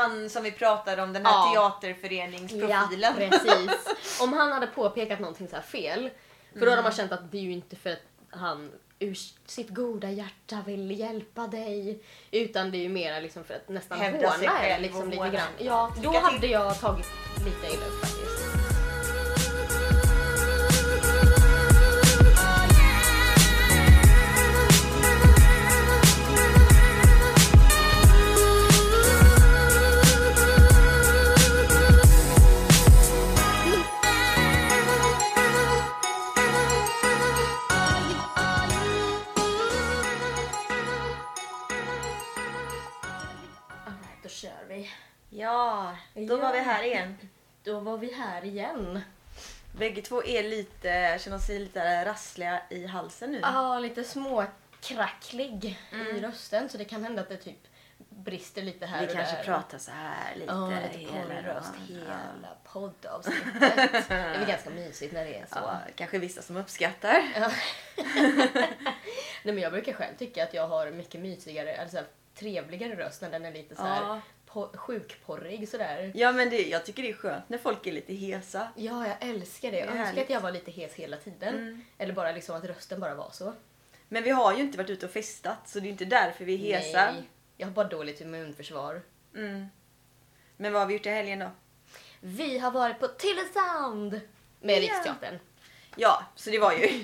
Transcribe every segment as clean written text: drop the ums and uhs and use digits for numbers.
han som vi pratade om, den här teaterföreningsprofilen. Ja, precis. Om han hade påpekat någonting så här fel, för då hade man känt att det är ju inte för att han ur sitt goda hjärta vill hjälpa dig, utan det är ju mer liksom för att nästan hävda sig håna själv liksom och lite håna. grann. Ja, då hade jag tagit lite illa upp faktiskt. Då kör vi. Ja, då var vi här igen. Då var vi här igen. Bägge två är lite, känner sig lite rassliga i halsen nu. Ja, lite småkracklig i rösten, så det kan hända att det typ brister lite här Vi och kanske där. pratar så här lite. Lite porrröst dagen. hela poddavsnittet. Det är väl ganska mysigt när det är så. Ja, kanske vissa som uppskattar. Ja. Nej, men jag brukar själv tycka att jag har mycket mysigare, alltså trevligare röst när den är lite så här sjukporrig sådär. Ja, men jag tycker det är skönt när folk är lite hesa. Ja, jag älskar det. Jag önskar att jag var lite hes hela tiden. Eller bara liksom att rösten bara var så. Men vi har ju inte varit ute och festat, så det är inte därför vi är hesa. Nej, jag har bara dåligt immunförsvar. Men vad har vi gjort i helgen då? Vi har varit på Tylösand med Riksteatern. Ja, så det var ju...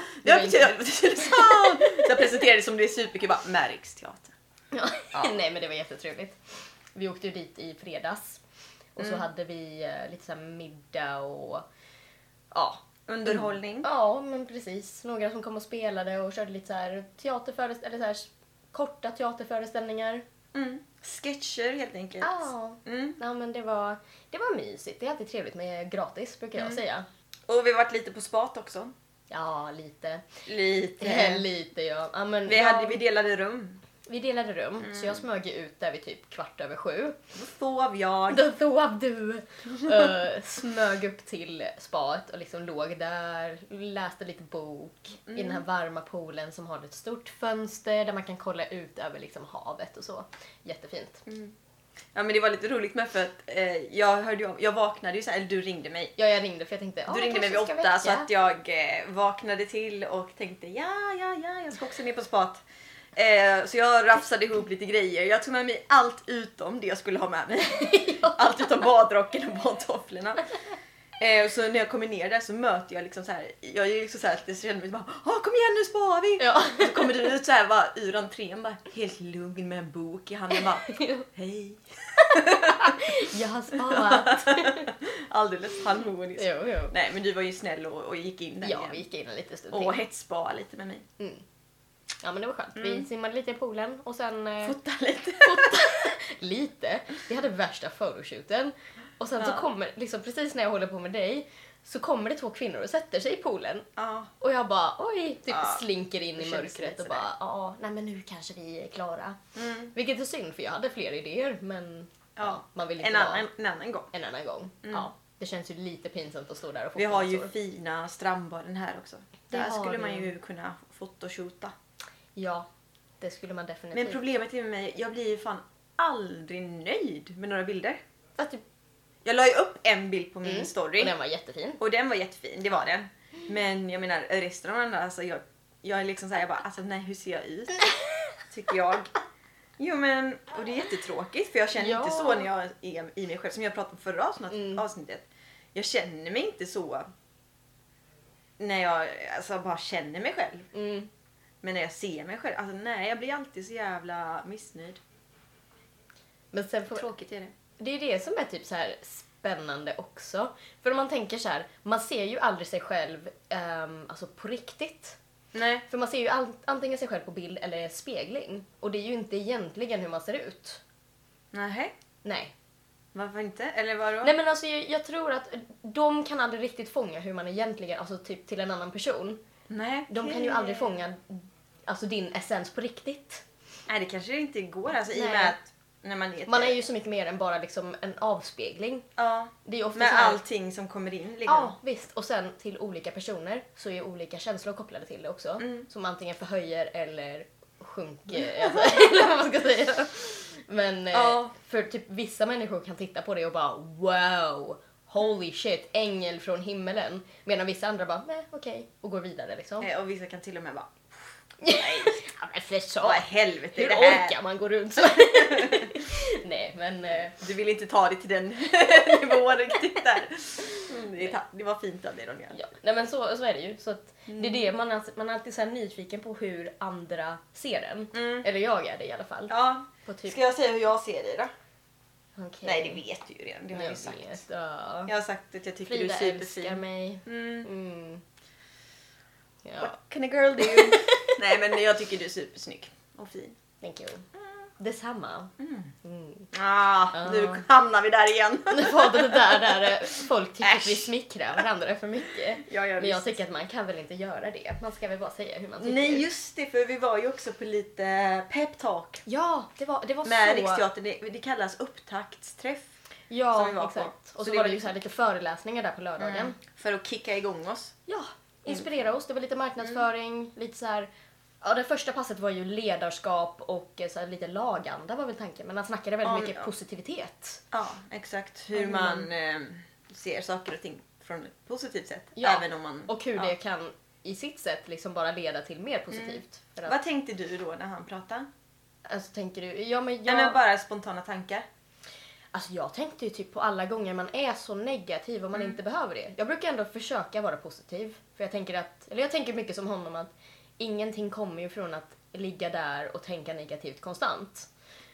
Jag presenterade det som det är superkul, bara med Riksteatern. Ja. Nej, men det var jättetrevligt. Vi åkte ju dit i fredags. Och så hade vi lite så här middag och... Ja. Underhållning. Ja, men precis. Några som kom och spelade och körde lite så här eller så här korta teaterföreställningar. Sketcher helt enkelt. Ja. Ja, men det var mysigt. Det är alltid trevligt med gratis, brukar jag säga. Och vi har varit lite på spat också. Ja, lite. Lite. Ja. Ja, men Vi delade rum. Vi delade rum, så jag smög ut där vid typ 7:15. Då sov jag. Då sov du. Smög upp till spat och liksom låg där, läste lite bok i den här varma poolen som har ett stort fönster där man kan kolla ut över liksom havet och så. Jättefint. Ja, men det var lite roligt med för att jag vaknade ju så här, eller du ringde mig. Ja, jag ringde för jag tänkte Du ringde mig vid 8 så att jag vaknade till och tänkte jag ska också ner på spat. Så jag rafsade ihop lite grejer. Jag tog med mig allt utom det jag skulle ha med mig. Allt utom badrocken och badtofflorna. Så när jag kommer ner där så möter jag liksom så här. Jag är liksom så här att jag känner mig bara, kom igen nu spar vi. Ja. Och så kommer du ut så här bara ur entrén bara helt lugn med en bok i handen bara, hej. Jag har sparat. Alldeles harmoniskt. Jo. Nej, men du var ju snäll och gick in där Ja, igen. vi gick in en liten stund Och till. hetspa lite med mig. Ja, men det var skönt. Vi simmade lite i poolen och sen... Fota lite. Lite. Vi hade värsta photoshooten. Och sen så kommer, liksom precis när jag håller på med dig, så kommer det 2 kvinnor och sätter sig i poolen. Ja. Och jag bara, oj, typ slinker in i mörkret lite och bara, nej men nu kanske vi är klara. Vilket är synd, för jag hade fler idéer, men man vill inte en annan gång. en annan gång. Ja, det känns ju lite pinsamt att stå där och få Vi har ju pansor. fina strandbaden här också. Det Där har skulle vi. man ju kunna photoshoota. Ja, det skulle man definitivt. Men problemet är med mig, jag blir ju fan aldrig nöjd med några bilder. Att typ, Jag la ju upp en bild på min story. och den var jättefin. Och den var jättefin, det var den. Men jag menar resten av den där, alltså jag är liksom såhär, jag bara, alltså nej, hur ser jag ut? Tycker jag. Jo men, och det är jättetråkigt för jag känner inte så när jag är i mig själv, som jag pratade om förra avsnittet. Jag känner mig inte så när jag alltså bara känner mig själv. Men när jag ser mig själv, alltså nej, jag blir alltid så jävla missnöjd. Men sen Tråkigt är det. Det är det som är typ så här spännande också. För om man tänker så här, man ser ju aldrig sig själv alltså på riktigt. Nej. För man ser ju antingen sig själv på bild eller spegling. Och det är ju inte egentligen hur man ser ut. Nej. Varför inte? Eller vadå? Nej, men alltså jag tror att de kan aldrig riktigt fånga hur man egentligen, alltså typ till en annan person. Nej. De kan ju aldrig fånga alltså din essens på riktigt. Nej, det kanske inte går, alltså i och Nej. med att när man är ju så mycket mer än bara liksom en avspegling. Ja, Det är ofta med så här, allting som kommer in liksom. Ja, visst. Och sen till olika personer så är olika känslor kopplade till det också. Som antingen förhöjer eller sjunker. Alltså, eller vad man ska säga. Men för typ vissa människor kan titta på det och bara wow, holy shit, ängel från himmelen. Medan vissa andra bara nej, okej, och går vidare liksom. Och vissa kan till och med bara nej, men för så. vad helvete Hur det här? orkar man gå runt så? Nej, men Du vill inte ta det till den nivån riktigt där. Det var fint av dig, Ronja. ja, nej men så är det ju. Så att det är det man är alltid så här nyfiken på hur andra ser den. Eller jag är det i alla fall. Ja. På typ, Ska jag säga hur jag ser det då? okej. Nej, det vet du ju redan. Det har jag ju sagt. vet, ja. Jag har sagt att jag tycker Frida du är älskar superfin. mig. Ja, What can a girl do? Nej, men jag tycker du är supersnygg och fin. thank you. Detsamma. Nu hamnar vi där igen. Det var det där folk tycker att vi smickrar varandra för mycket. Ja, Men jag tycker att man kan väl inte göra det. Man ska väl bara säga hur man tycker. Nej, just det, för vi var ju också på lite peptalk Ja, det var med så. Riksteatern. Det kallas upptaktsträff. som vi Ja, var på. exakt. Så Och så det var var det ju så här lite föreläsningar där på lördagen. För att kicka igång oss. Ja, inspirera oss. Det var lite marknadsföring, lite så här. Ja, det första passet var ju ledarskap och så här, lite laganda var väl tanken. Men han snackade väldigt mycket positivitet. Ja, exakt. Hur man ser saker och ting från ett positivt sätt. Ja, Även om man, och hur det kan i sitt sätt liksom bara leda till mer positivt. För att, Vad tänkte du då när han pratade? alltså tänker du, ja men Ja, men bara spontana tankar. Alltså jag tänkte ju typ på alla gånger man är så negativ och man inte behöver det. Jag brukar ändå försöka vara positiv. För jag tänker mycket som honom att ingenting kommer ju från att ligga där och tänka negativt konstant.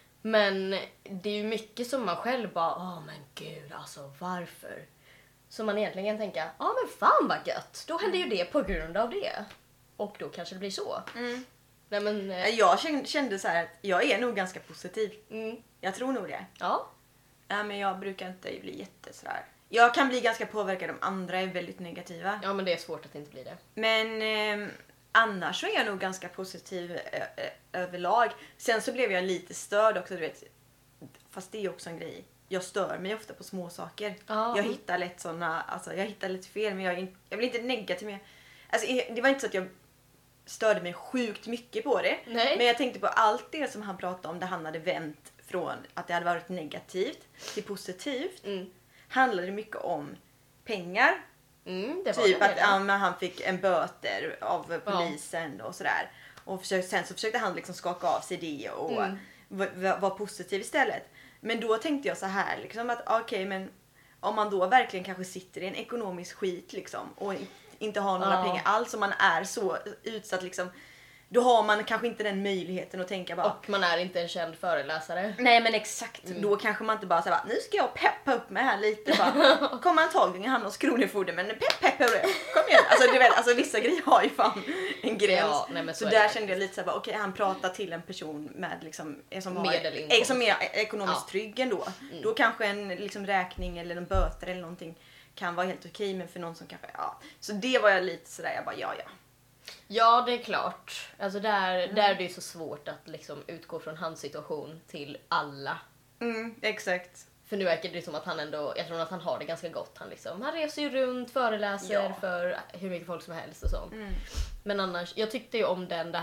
Men det är ju mycket som man själv bara, men gud alltså varför? Så man egentligen tänker, men fan vad gött. Då händer ju det på grund av det. Och då kanske det blir så. Nej, men, Jag kände så här att jag är nog ganska positiv. mm, Jag tror nog det. ja. Ja, men jag brukar inte bli sådär. Jag kan bli ganska påverkad om andra är väldigt negativa. Ja, men det är svårt att inte bli det. Men annars så är jag nog ganska positiv överlag. Sen så blev jag lite störd också, du vet. Fast det är ju också en grej. Jag stör mig ofta på små saker. Ja. Jag hittar lätt jag hittar lite fel, men jag vill inte negativ med. Alltså det var inte så att jag störde mig sjukt mycket på det. Nej. Men jag tänkte på allt det som han pratade om, där han hade vänt från att det hade varit negativt till positivt. Handlade mycket om pengar. Det var Typ det att men han fick en böter av polisen och sådär. Och sen så försökte han liksom skaka av sig det och vara positiv istället. Men då tänkte jag så här liksom att okej, men om man då verkligen kanske sitter i en ekonomisk skit liksom och inte har några pengar alls, och man är så utsatt liksom, då har man kanske inte den möjligheten att tänka bara. Och man är inte en känd föreläsare. Nej, men exakt. Då kanske man inte bara säger nu ska jag peppa upp mig här lite bara. Kommer antagligen han hos kronofogden, men pepp kom igen. Alltså du vet, alltså vissa grejer har ju fan en gräns. Ja, nej, men så är där det kände jag lite så här, okej, han pratar till en person med liksom Medelinkomst. som är ekonomiskt trygg ändå. Då kanske en liksom räkning eller en böter eller någonting kan vara helt okej, men för någon som kanske så det var jag lite så där, jag bara ja. Ja, det är klart. Alltså där är det ju så svårt att liksom utgå från hans situation till alla. Exakt. För nu verkar det som att han ändå, jag tror att han har det ganska gott. Han reser ju runt, föreläser för hur mycket folk som helst och så. Men annars, jag tyckte ju om den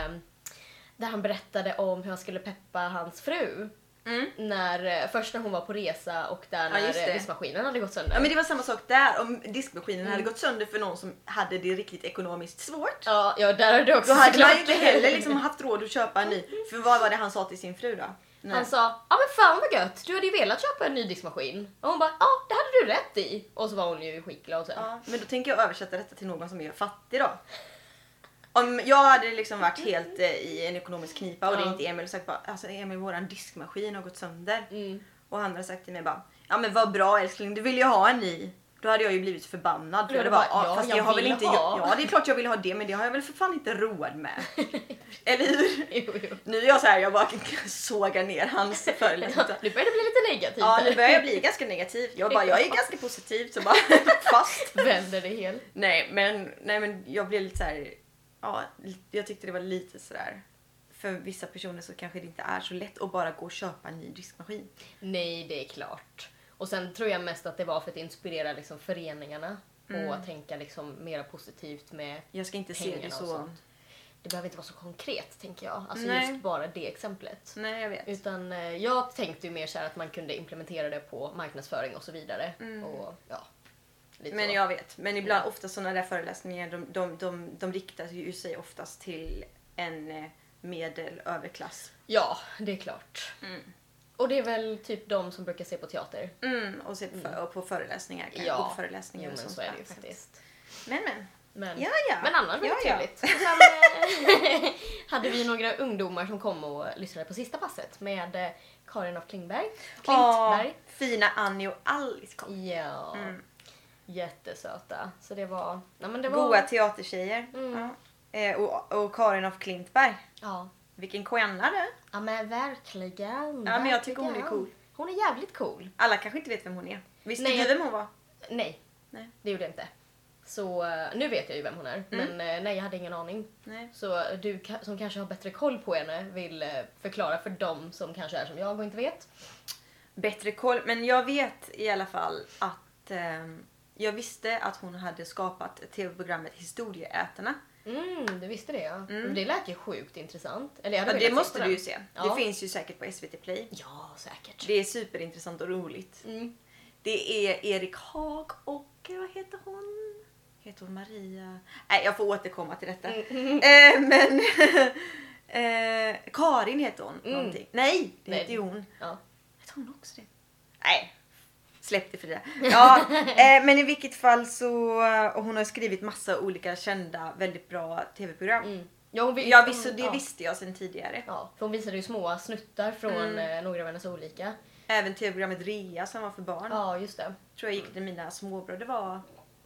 där han berättade om hur han skulle peppa hans fru. Först när hon var på resa och där när diskmaskinen hade gått sönder. Ja, men det var samma sak där. Om diskmaskinen hade gått sönder för någon som hade det riktigt ekonomiskt svårt. Ja, där hade det också. Då hade man ju inte heller liksom haft råd att köpa en ny. För vad var det han sa till sin fru då? Nej. Han sa, men fan vad gött, du hade ju velat köpa en ny diskmaskin. Och hon bara, det hade du rätt i. Och så var hon ju skitglad sen. Ja, men då tänker jag översätta detta till någon som är fattig då. Om jag hade liksom varit helt i en ekonomisk knipa och det är inte Emil, och sagt bara, alltså Emil, våran diskmaskin har gått sönder. Och han hade sagt till mig bara, ja men vad bra älskling, du vill ju ha en ny. Då hade jag ju blivit förbannad. För det bara, fast jag har väl inte, ja det är klart jag vill ha det, men det har jag väl för fan inte råd med. Eller hur? Jo. Nu är jag så här, jag bara sågar ner hans föreläsning. Nu börjar det bli lite negativt. Ja, nu börjar jag bli ganska negativ. Jag är ganska positiv, så bara fast. Vänder det helt. Nej men jag blev lite så här. Ja, jag tyckte det var lite sådär. För vissa personer så kanske det inte är så lätt att bara gå och köpa en ny diskmaskin. Nej, det är klart. Och sen tror jag mest att det var för att inspirera liksom föreningarna och att tänka liksom mer positivt med jag ska inte se pengarna det och så. sånt. det behöver inte vara så konkret, tänker jag. Alltså Nej. just bara det exemplet. Nej, jag vet. Utan jag tänkte ju mer så här att man kunde implementera det på marknadsföring och så vidare. Och ja, lite Men så. jag vet. Men ibland, ofta sådana där föreläsningar, de riktar ju sig oftast till en medelöverklass. Ja, det är klart. Och det är väl typ de som brukar se på teater. Och se på föreläsningar. Gå på föreläsningar jo, och men sånt så är det där. ju faktiskt. Men. Men, Ja. men annars väldigt Ja. trevligt. Och sen hade vi några ungdomar som kom och lyssnade på sista passet med Karin af Klintberg. Fina Annie och Alice kom. Ja, jättesöta. Så det var... Goa teatertjejer. Ja. Och Karin af Klintberg. Ja. Vilken stjärna du. Ja men verkligen. Ja, men jag tycker hon är cool. Hon är jävligt cool. Alla kanske inte vet vem hon är. Visste Nej, du vem hon var? Nej, det gjorde jag inte. Så nu vet jag ju vem hon är. Men nej, jag hade ingen aning. Nej. Så du som kanske har bättre koll på henne vill förklara för dem som kanske är som jag och inte vet. Bättre koll. Men jag vet i alla fall att jag visste att hon hade skapat tv-programmet Historieätarna. Du visste det, ja. Det lät ju sjukt intressant. Eller jag Ja, hade det velat måste se på du ju den. se. Ja. Det finns ju säkert på SVT Play. Ja, säkert. Det är superintressant och roligt. Det är Erik Haag och vad heter hon? Heter hon Maria? Nej, jag får återkomma till detta. Men Karin heter hon. Någonting. Nej, det heter ju hon. Ja. Heter hon också det? Nej. Släpp det för det. Ja, men i vilket fall så... Och hon har skrivit massa olika kända, väldigt bra tv-program. Ja, Det visste jag sedan tidigare. Ja, för hon visade ju små snuttar från några av hennes olika. Även tv-programmet Rea som var för barn. Ja, just det. Tror jag gick till mina småbröder var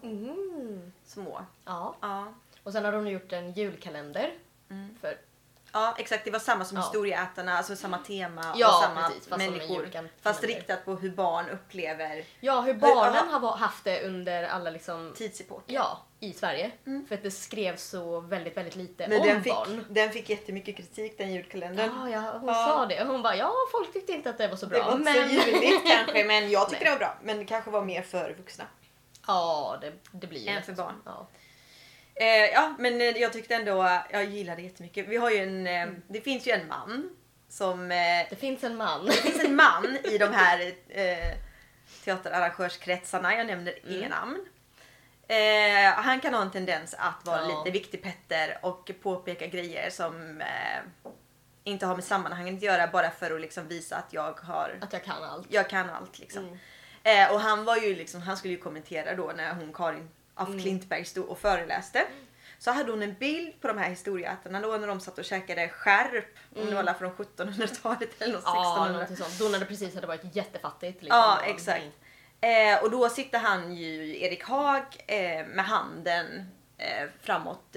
små. Ja. Ja. Och sen har hon gjort en julkalender. För, Ja, exakt. Det var samma som Historieätarna, alltså samma tema Ja, och samma precis, fast som en människor. julkalender. Fast riktat på hur barn upplever ja, hur barnen har haft det under alla liksom... tidsepoker. Ja, i Sverige. För att det skrevs så väldigt, väldigt lite Men om barn. den fick jättemycket kritik, den julkalendern. Ja, hon sa det. Hon bara, folk tyckte inte att det var så bra. Det var inte så juligt kanske, men jag tyckte det var bra. Men det kanske var mer för vuxna. Ja, det blir ju Än nästan för barn. så. Ja. Ja, men jag tyckte ändå, jag gillade det jättemycket. Vi har ju det finns ju en man som... Det finns en man. Det finns en man i de här teaterarrangörskretsarna, jag nämner inga namn. Han kan ha en tendens att vara lite viktig Petter och påpeka grejer som inte har med sammanhanget att göra, bara för att liksom visa att jag kan allt. Jag kan allt liksom. Och han var ju liksom, han skulle ju kommentera då när hon Karin af Klintberg stod och föreläste. Så hade hon en bild på de här historieätarna då när de satt och käkade skärp. Om det var från 1700-talet eller 1600. Ja, någonting sånt. Då när det precis hade varit jättefattigt. Liksom. Ja, exakt. Och då sitter han ju, Erik Haag, med handen framåt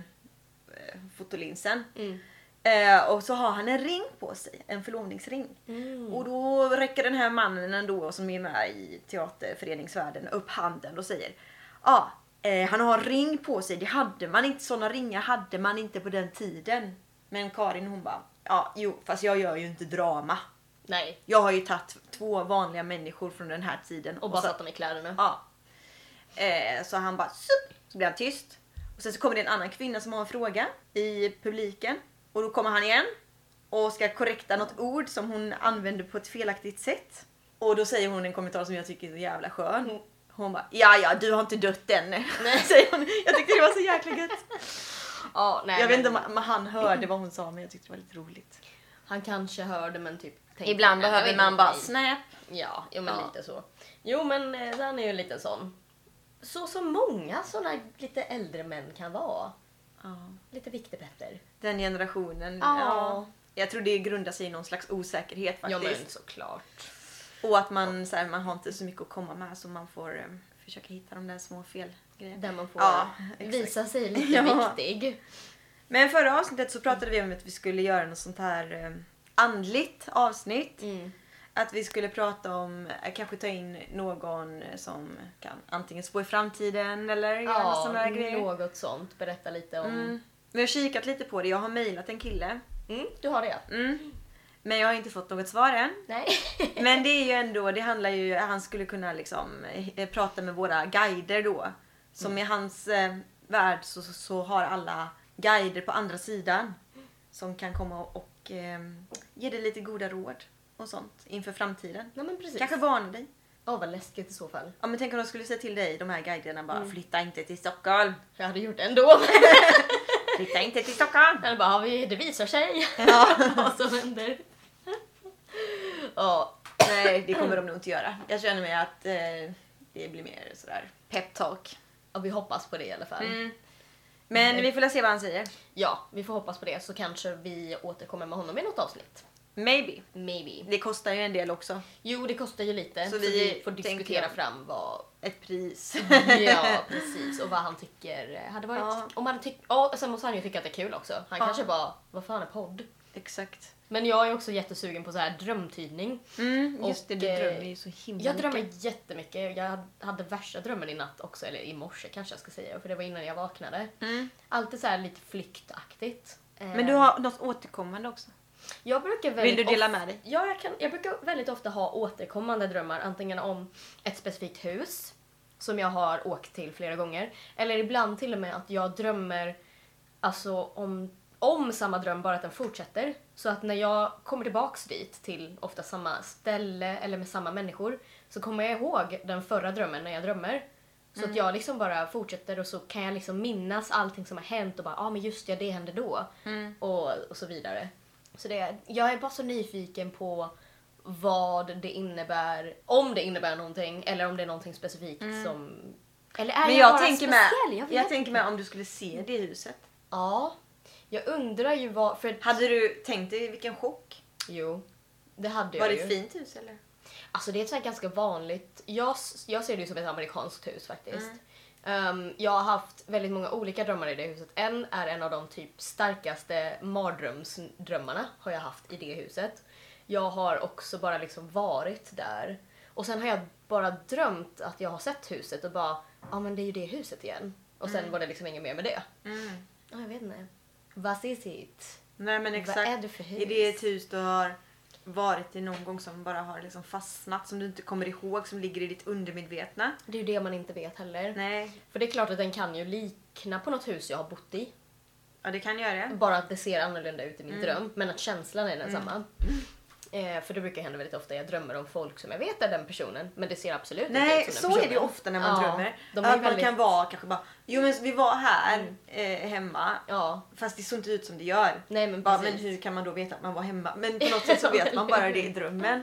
fotolinsen. Och så har han en ring på sig, en förlovningsring. Och då räcker den här mannen ändå som är med i teaterföreningsvärlden upp handen och säger: han har en ring på sig, det hade man inte, såna ringar hade man inte på den tiden. Men Karin hon bara, fast jag gör ju inte drama. Nej. Jag har ju tagit 2 vanliga människor från den här tiden. Och bara satt dem i kläderna. Ja. Så han bara, så blir han tyst. Och sen så kommer det en annan kvinna som har en fråga i publiken. Och då kommer han igen och ska korrekta något ord som hon använder på ett felaktigt sätt. Och då säger hon en kommentar som jag tycker är så jävla skön. Hon bara, ja, du har inte dött än. Nej, säger hon. Jag tyckte det var så jäkla gött. Jag vet inte om han hörde vad hon sa, men jag tyckte det var lite roligt. Han kanske hörde, men typ... Ibland behöver man bara snap. Ja, men lite så. Jo, men han är ju en liten sån. Så många såna lite äldre män kan vara. Lite viktig Petter. Den generationen. Ja. Jag tror det grundar sig i någon slags osäkerhet faktiskt. Ja, men såklart. Och att man, så här, man har inte så mycket att komma med, så man får försöka hitta de där små felgrejerna. Där man får visa sig lite viktig. Men förra avsnittet så pratade vi om att vi skulle göra något sånt här andligt avsnitt. Att vi skulle prata om, kanske ta in någon som kan antingen spå i framtiden eller göra sådana här grejer. Något sånt. Berätta lite om... Vi har kikat lite på det. Jag har mejlat en kille. Du har det? Men jag har inte fått något svar än. Nej. Men det är ju ändå, det handlar ju, han skulle kunna liksom prata med våra guider då. Som i hans värld så har alla guider på andra sidan som kan komma och ge dig lite goda råd och sånt inför framtiden. Ja, men precis. Kanske varna dig. Vad läskigt i så fall. Ja, men tänk om de skulle säga till dig, de här guiderna, bara flytta inte till Stockholm. Jag hade gjort det ändå. Flytta inte till Stockholm. Eller bara, det visar sig. Ja. Vad som händer. Ja. Nej, det kommer de nog inte göra. Jag känner mig att det blir mer sådär pep talk. Och vi hoppas på det i alla fall. Men vi får se vad han säger. Ja, vi får hoppas på det, så kanske vi återkommer med honom i något avsnitt. Maybe. Maybe. Det kostar ju en del också. Jo, det kostar ju lite. Så Så vi får diskutera fram vad... Ett pris. Ja, precis. Och vad han tycker hade varit... Ja. Om han sen måste han ju tycka att det är kul också. Han kanske bara, vad fan är podd? Exakt. Men jag är också jättesugen på så här drömtydning. Just det, du drömmer ju så himla Jag drömmer mycket. jättemycket. Jag hade värsta drömmen i natt också. Eller i morse kanske jag ska säga. För det var innan jag vaknade. Alltid så här lite flyktaktigt. Men du har något återkommande också. Jag brukar väldigt Vill du dela med dig? Ja, jag brukar väldigt ofta ha återkommande drömmar. Antingen om ett specifikt hus som jag har åkt till flera gånger. Eller ibland till och med att jag drömmer alltså om samma dröm, bara att den fortsätter. Så att när jag kommer tillbaks dit till ofta samma ställe eller med samma människor, så kommer jag ihåg den förra drömmen när jag drömmer. Så att jag liksom bara fortsätter, och så kan jag liksom minnas allting som har hänt och bara, men just det hände då. Och så vidare. Så jag är bara så nyfiken på vad det innebär, om det innebär någonting eller om det är någonting specifikt som... Eller är Men jag jag bara tänker speciell? jag tänker med om du skulle se det huset. Ja, jag undrar ju vad... För... Hade du tänkt dig vilken chock? Jo, det hade Var jag det ju. ett fint hus eller? Alltså det är ett så här ganska vanligt... Jag ser det ju som ett amerikanskt hus faktiskt. Jag har haft väldigt många olika drömmar i det huset. En av de typ starkaste mardrömsdrömmarna har jag haft i det huset. Jag har också bara liksom varit där. Och sen har jag bara drömt att jag har sett huset och bara, men det är ju det huset igen. Och sen var det liksom inget mer med det. Jag vet inte. Vad är det? Nej, men exakt. Vad är det för hus? Är det ett hus du har varit i någon gång som bara har liksom fastnat, som du inte kommer ihåg, som ligger i ditt undermedvetna? Det är ju det man inte vet heller. Nej. För det är klart att den kan ju likna på något hus jag har bott i. Ja, det kan göra det. Bara att det ser annorlunda ut i min dröm. Men att känslan är densamma. För det brukar hända väldigt ofta. Jag drömmer om folk som jag vet är den personen. Men det ser absolut inte Nej, ut som så den personen. är det ju ofta när man drömmer. De är att man väldigt... kan vara kanske bara, men vi var här hemma. Ja. Fast det såg inte ut som det gör. Nej, men bara, precis. men hur kan man då veta att man var hemma? Men på något sätt så vet man bara det i drömmen.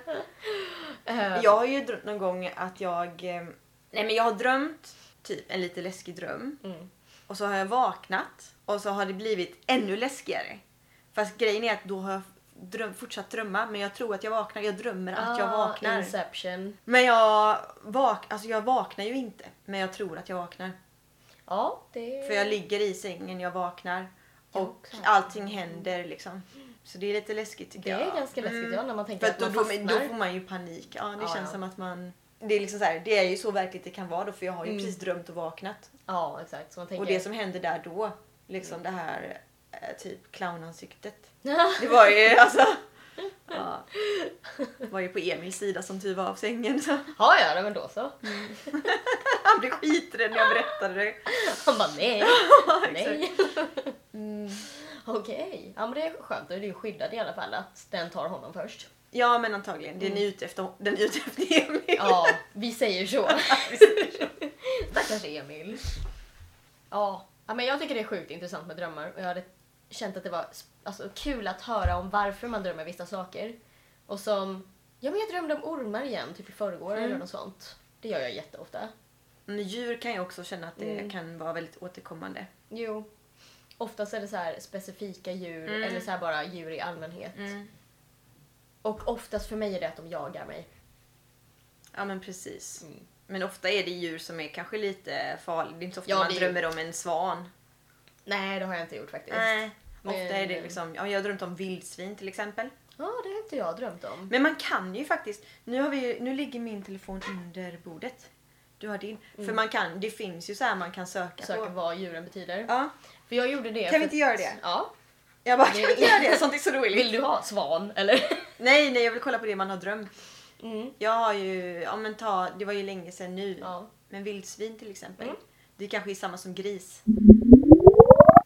Jag har ju drömt någon gång att jag har drömt typ en lite läskig dröm. Och så har jag vaknat och så har det blivit ännu läskigare. Fast grejen är att då har jag fortsatt drömma, men jag tror att jag vaknar. Jag drömmer att jag vaknar. Inception. Men jag vaknar ju inte, men jag tror att jag vaknar. Ja, det... För jag ligger i sängen, jag vaknar och exakt. allting händer liksom. Så det är lite läskigt tycker jag. Det är ganska läskigt när man tänker För att man då fastnar. får man ju panik. Ja, det Ja, känns ja. som att man... Det är liksom så här, det är ju så verkligt det kan vara då, för jag har ju precis drömt och vaknat. Ja, exakt. Så man tänker... Och det som hände där då, liksom det här typ clownansiktet. Det var ju alltså... Ja, var ju på Emils sida som tur var av sängen. Så. Ja, men då så. Han blev skiträdd när jag berättade det. Han bara nej. Nej. Mm. Okej. Ja, men det är skönt. Då är det ju skyddad i alla fall att den tar honom först. Ja, men antagligen. Den är ute efter Emil. Ja, vi säger så. Stackars Emil. Ja, men jag tycker det är sjukt intressant med drömmar. Och jag hade känt att det var kul att höra om varför man drömmer vissa saker. Och som, men jag drömde om ormar igen, typ i förrgår eller något sånt. Det gör jag jätteofta. Men djur kan jag också känna att det kan vara väldigt återkommande. Jo. Oftast är det så här specifika djur eller så här bara djur i allmänhet. Och oftast för mig är det att de jagar mig. Ja, men precis. Men ofta är det djur som är kanske lite farliga. Det är inte så ofta Ja, man det är- drömmer om en svan. Nej, det har jag inte gjort faktiskt. Nej. Ofta Men- är det liksom, jag har drömt om vildsvin till exempel. Ja, det har inte jag drömt om. Men man kan ju faktiskt, nu ligger min telefon under bordet. Du har din. För man kan, det finns ju så här man kan söka Söka på. vad djuren betyder. Ja. För jag gjorde det. Kan för vi inte göra det? Ja. Jag bara, kan vi inte göra det? Sånt är så roligt. Vill du ha svan eller? Nej, jag vill kolla på det man har drömt. Mm. Jag har ju, det var ju länge sedan nu. Ja. Men vildsvin till exempel. Det kanske är samma som gris.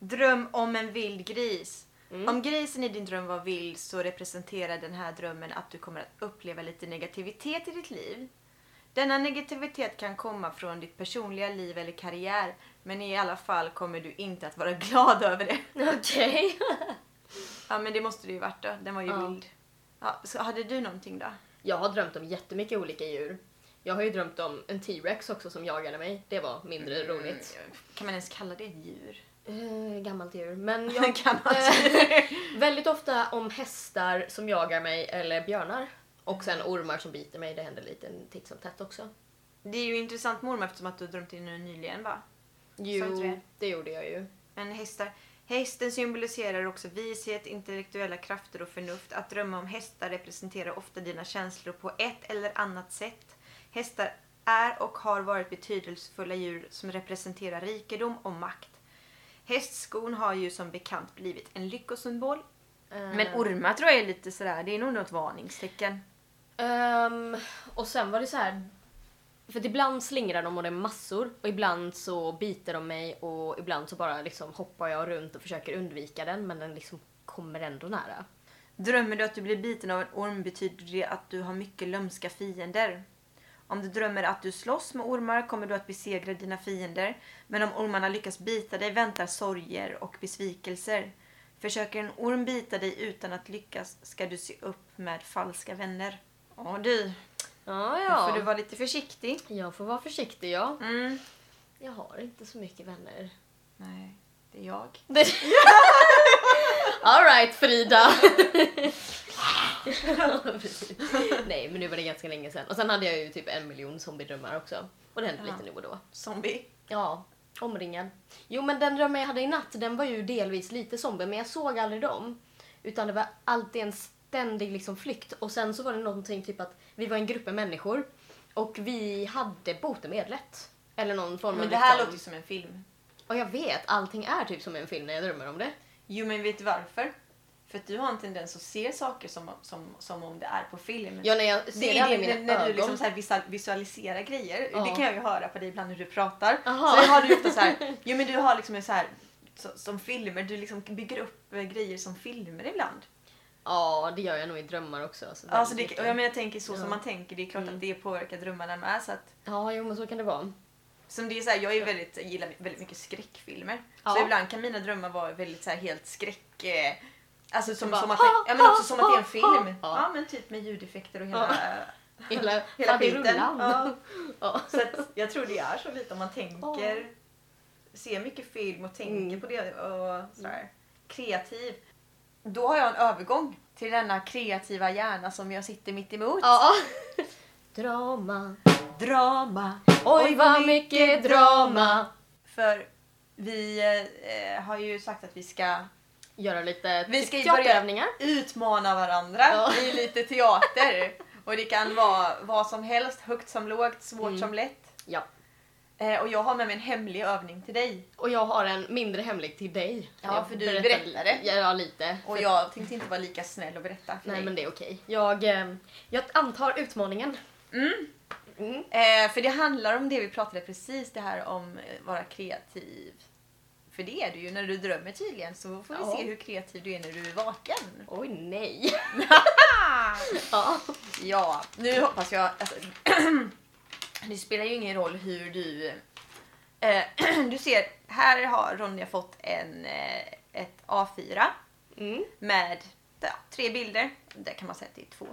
Dröm om en vild gris. Om grisen i din dröm var vild så representerar den här drömmen att du kommer att uppleva lite negativitet i ditt liv. Denna negativitet kan komma från ditt personliga liv eller karriär, men i alla fall kommer du inte att vara glad över det. Okej. Ja, men det måste det ju varit då. Den var ju vild. Ja, så hade du någonting då? Jag har drömt om jättemycket olika djur. Jag har ju drömt om en T-Rex också som jagade mig. Det var mindre roligt. Kan man ens kalla det ett djur? Gammalt djur. Men jag väldigt ofta om hästar som jagar mig eller björnar. Och sen ormar som biter mig. Det händer lite titt som tätt också. Det är ju intressant mormor eftersom att du har drömt in den nyligen, va? Jo, det gjorde jag ju. Men hästar. Hästen symboliserar också vishet, intellektuella krafter och förnuft. Att drömma om hästar representerar ofta dina känslor på ett eller annat sätt. Hästar är och har varit betydelsefulla djur som representerar rikedom och makt. Hästskon har ju som bekant blivit en lyckosymbol. Men ormar tror jag är lite sådär, det är nog något varningstecken. Och sen var det så här. För ibland slingrar de och det är massor. Och ibland så biter de mig. Och ibland så bara liksom hoppar jag runt och försöker undvika den. Men den liksom kommer ändå nära. Drömmer du att du blir biten av en orm betyder det att du har mycket lömska fiender. Om du drömmer att du slåss med ormar kommer du att besegra dina fiender. Men om ormarna lyckas bita dig väntar sorger och besvikelser. Försöker en orm bita dig utan att lyckas ska du se upp med falska vänner. Ja du. Ja. Får du vara lite försiktig? Jag får vara försiktig, ja. Mm. Jag har inte så mycket vänner. Nej, det är jag. All right, Frida. Nej, men nu var det ganska länge sedan. Och sen hade jag ju typ 1 miljon zombiedrömmar också. Och det hände lite nu och då. Zombie? Ja, omringad. Jo, men den drömmen jag hade i natt, den var ju delvis lite zombie. Men jag såg aldrig dem. Utan det var alltid en ständig liksom flykt. Och sen så var det någonting typ att vi var en grupp med människor. Och vi hade botemedlet. Eller någon form av... Men det här låter ju som en film. Och jag vet, allting är typ som en film när jag drömmer om det. Jo, men vet du varför? För att du har en tendens att se saker som om det är på film. Ja, när jag ser det i mina ögon. När du liksom så här visualiserar grejer. Ja. Det kan jag ju höra på dig ibland när du pratar. Aha. Så har du ofta så här, jo men du har liksom en så här som filmer, du liksom bygger upp grejer som filmer ibland. Ja, det gör jag nog i drömmar också. Alltså det, och jag tänker så som man tänker, det är klart att det påverkar drömmarna med. Så att, ja, jo men så kan det vara. Som det är så här, jag gillar väldigt mycket skräckfilmer. Ja. Så ibland kan mina drömmar vara väldigt så här helt skräck... Alltså som att det är en film. Ja, men typ med ljudeffekter och hela skiten. Ja. Så att jag tror det är så lite om man tänker... Ser mycket film och tänker på det och sådär. Kreativ. Då har jag en övergång till denna kreativa hjärna som jag sitter mitt emot. Ja. Drama. Oj, vad mycket drama. För vi har ju sagt att vi ska göra lite teaterövningar. Utmana varandra i lite teater. Och det kan vara vad som helst, högt som lågt, svårt som lätt. Ja. Och jag har med mig en hemlig övning till dig. Och jag har en mindre hemlig till dig. Ja, för du berättade. Ja, lite. Och jag tänkte inte vara lika snäll och berätta för dig. Nej, men det är okej. Jag antar utmaningen. För det handlar om det vi pratade precis, det här om vara kreativ. För det är du ju när du drömmer tydligen, så får vi se hur kreativ du är när du är vaken. Oj, nej. Ja, nu hoppas jag... Alltså, det spelar ju ingen roll hur du... du ser, här har Ronja fått ett A4 med 3 bilder. Där kan man säga att det är 2.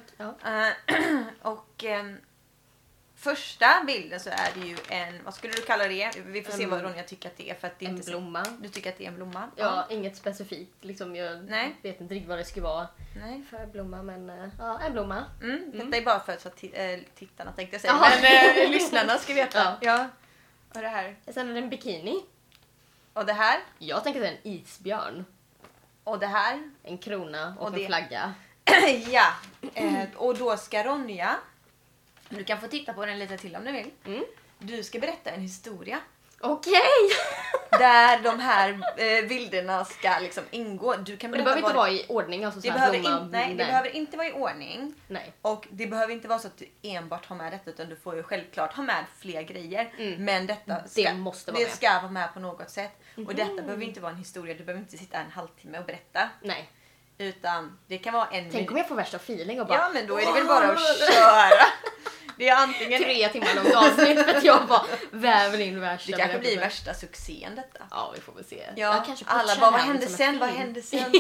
Och första bilden så är det ju en, vad skulle du kalla det? Vi får se vad Ronja tycker att det är, för att det är en inte blomma. Du tycker att det är en blomma? Ja, inget specifikt liksom, jag vet inte riktigt vad det ska vara för blomma, men en blomma. Detta är bara för att tittarna tänkte jag säga, men lyssnarna ska veta. Ja. Och det här. Sen är det en bikini. Och det här? Jag tänker säga en isbjörn. Och det här? En krona och en flagga. Ja, och då ska Ronja, du kan få titta på den lite till om du vill. Du ska berätta en historia. Okej. Där de här bilderna ska liksom ingå. Du kan Och det behöver inte vara i ordning. Alltså det behöver inte vara i ordning. Nej. Och det behöver inte vara så att du enbart har med detta, utan du får ju självklart ha med fler grejer. Men detta ska vara med på något sätt. Och detta behöver inte vara en historia. Du behöver inte sitta en halvtimme och berätta. Nej. Utan det kan vara en... Tänk om jag får värsta feeling och bara... Ja, men då är det väl bara att köra. Det är antingen 3 timmar långt avsnitt för att jag bara väver in värsta. Det kanske blir värsta succén detta. Ja, vi får väl se. Ja, alla bara, vad hände sen? Vad hände sen?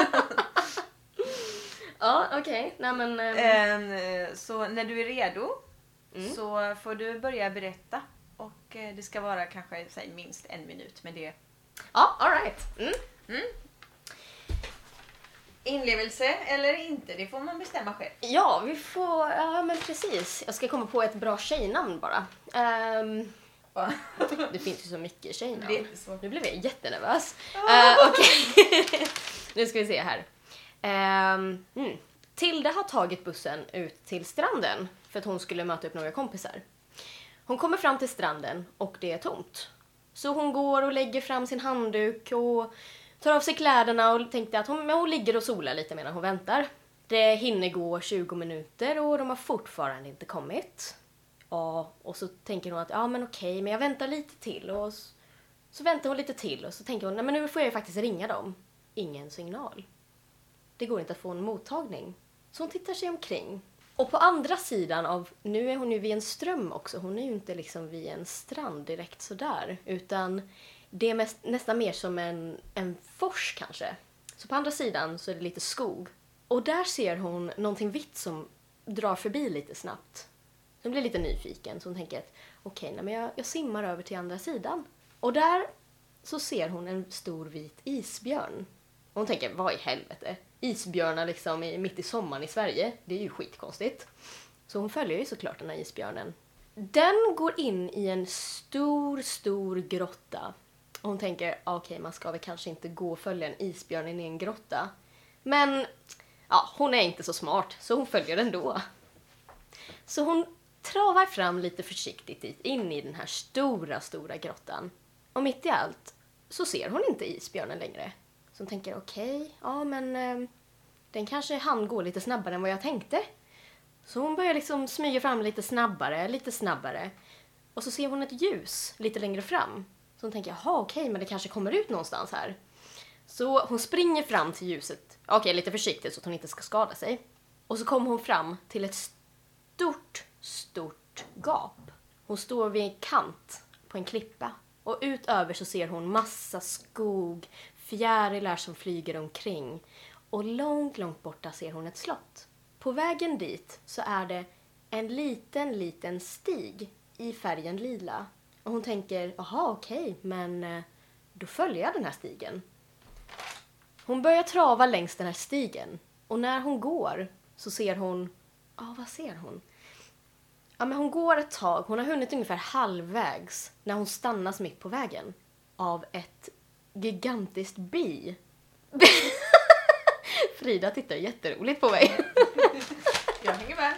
Ja, okej. Nej, men... Så när du är redo så får du börja berätta. Och det ska vara kanske minst 1 minut med det. Ja, all right. Inlevelse eller inte, det får man bestämma själv. Ja, vi får... Ja, men precis. Jag ska komma på ett bra tjejnamn bara. Det finns ju så mycket tjejnamn. Nu blev jag jättenervös. Okej. Nu ska vi se här. Tilda har tagit bussen ut till stranden för att hon skulle möta upp några kompisar. Hon kommer fram till stranden och det är tomt. Så hon går och lägger fram sin handduk och tar av sig kläderna och tänkte att hon ligger och solar lite medan hon väntar. Det hinner gå 20 minuter och de har fortfarande inte kommit. Ja, och så tänker hon att men okej, men jag väntar lite till. Och så väntar hon lite till och så tänker hon, nej men nu får jag ju faktiskt ringa dem. Ingen signal. Det går inte att få en mottagning. Så hon tittar sig omkring. Och på andra sidan nu är hon ju vid en ström också. Hon är ju inte liksom vid en strand direkt sådär. Utan det är nästan mer som en fors kanske. Så på andra sidan så är det lite skog. Och där ser hon någonting vitt som drar förbi lite snabbt. Hon blir lite nyfiken så hon tänker att okej, men jag simmar över till andra sidan. Och där så ser hon en stor vit isbjörn. Och hon tänker, vad i helvete? Isbjörnar liksom mitt i sommaren i Sverige, det är ju skitkonstigt. Så hon följer ju såklart den här isbjörnen. Den går in i en stor grotta. Och hon tänker, okej, man ska väl kanske inte gå och följa en isbjörn in i en grotta. Men hon är inte så smart, så hon följer den då. Så hon travar fram lite försiktigt dit in i den här stora grottan. Och mitt i allt så ser hon inte isbjörnen längre. Så hon tänker, den kanske hann gå lite snabbare än vad jag tänkte. Så hon börjar liksom smyga fram lite snabbare. Och så ser hon ett ljus lite längre fram. Så hon tänker, men det kanske kommer ut någonstans här. Så hon springer fram till ljuset. Lite försiktigt så att hon inte ska skada sig. Och så kommer hon fram till ett stort gap. Hon står vid en kant på en klippa. Och utöver så ser hon massa skog, fjärilar som flyger omkring. Och långt borta ser hon ett slott. På vägen dit så är det en liten stig i färgen lila. Och hon tänker, men då följer jag den här stigen. Hon börjar trava längs den här stigen. Och när hon går så ser hon, vad ser hon? Ja, men hon går ett tag, hon har hunnit ungefär halvvägs när hon stannas mitt på vägen av ett gigantiskt bi. Frida tittar jätteroligt på mig. Jag hänger med.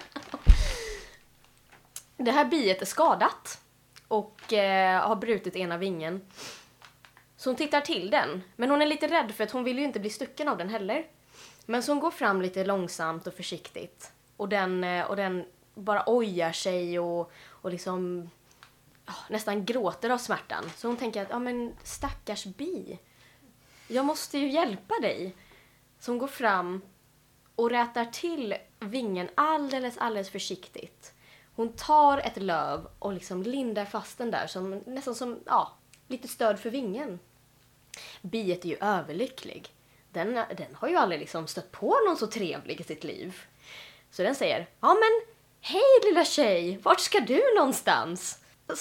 Det här biet är skadat och har brutit ena vingen. Så hon tittar till den, men hon är lite rädd för att hon vill ju inte bli stucken av den heller. Men så hon går fram lite långsamt och försiktigt. Och den bara ojar sig och liksom nästan gråter av smärtan. Så hon tänker att, men stackars bi. Jag måste ju hjälpa dig. Så hon går fram och rätar till vingen alldeles försiktigt. Hon tar ett löv och liksom lindar fast den där nästan som lite stöd för vingen. Biet är ju överlycklig. Den har ju aldrig liksom stött på någon så trevlig i sitt liv. Så den säger, hej lilla tjej, vart ska du någonstans?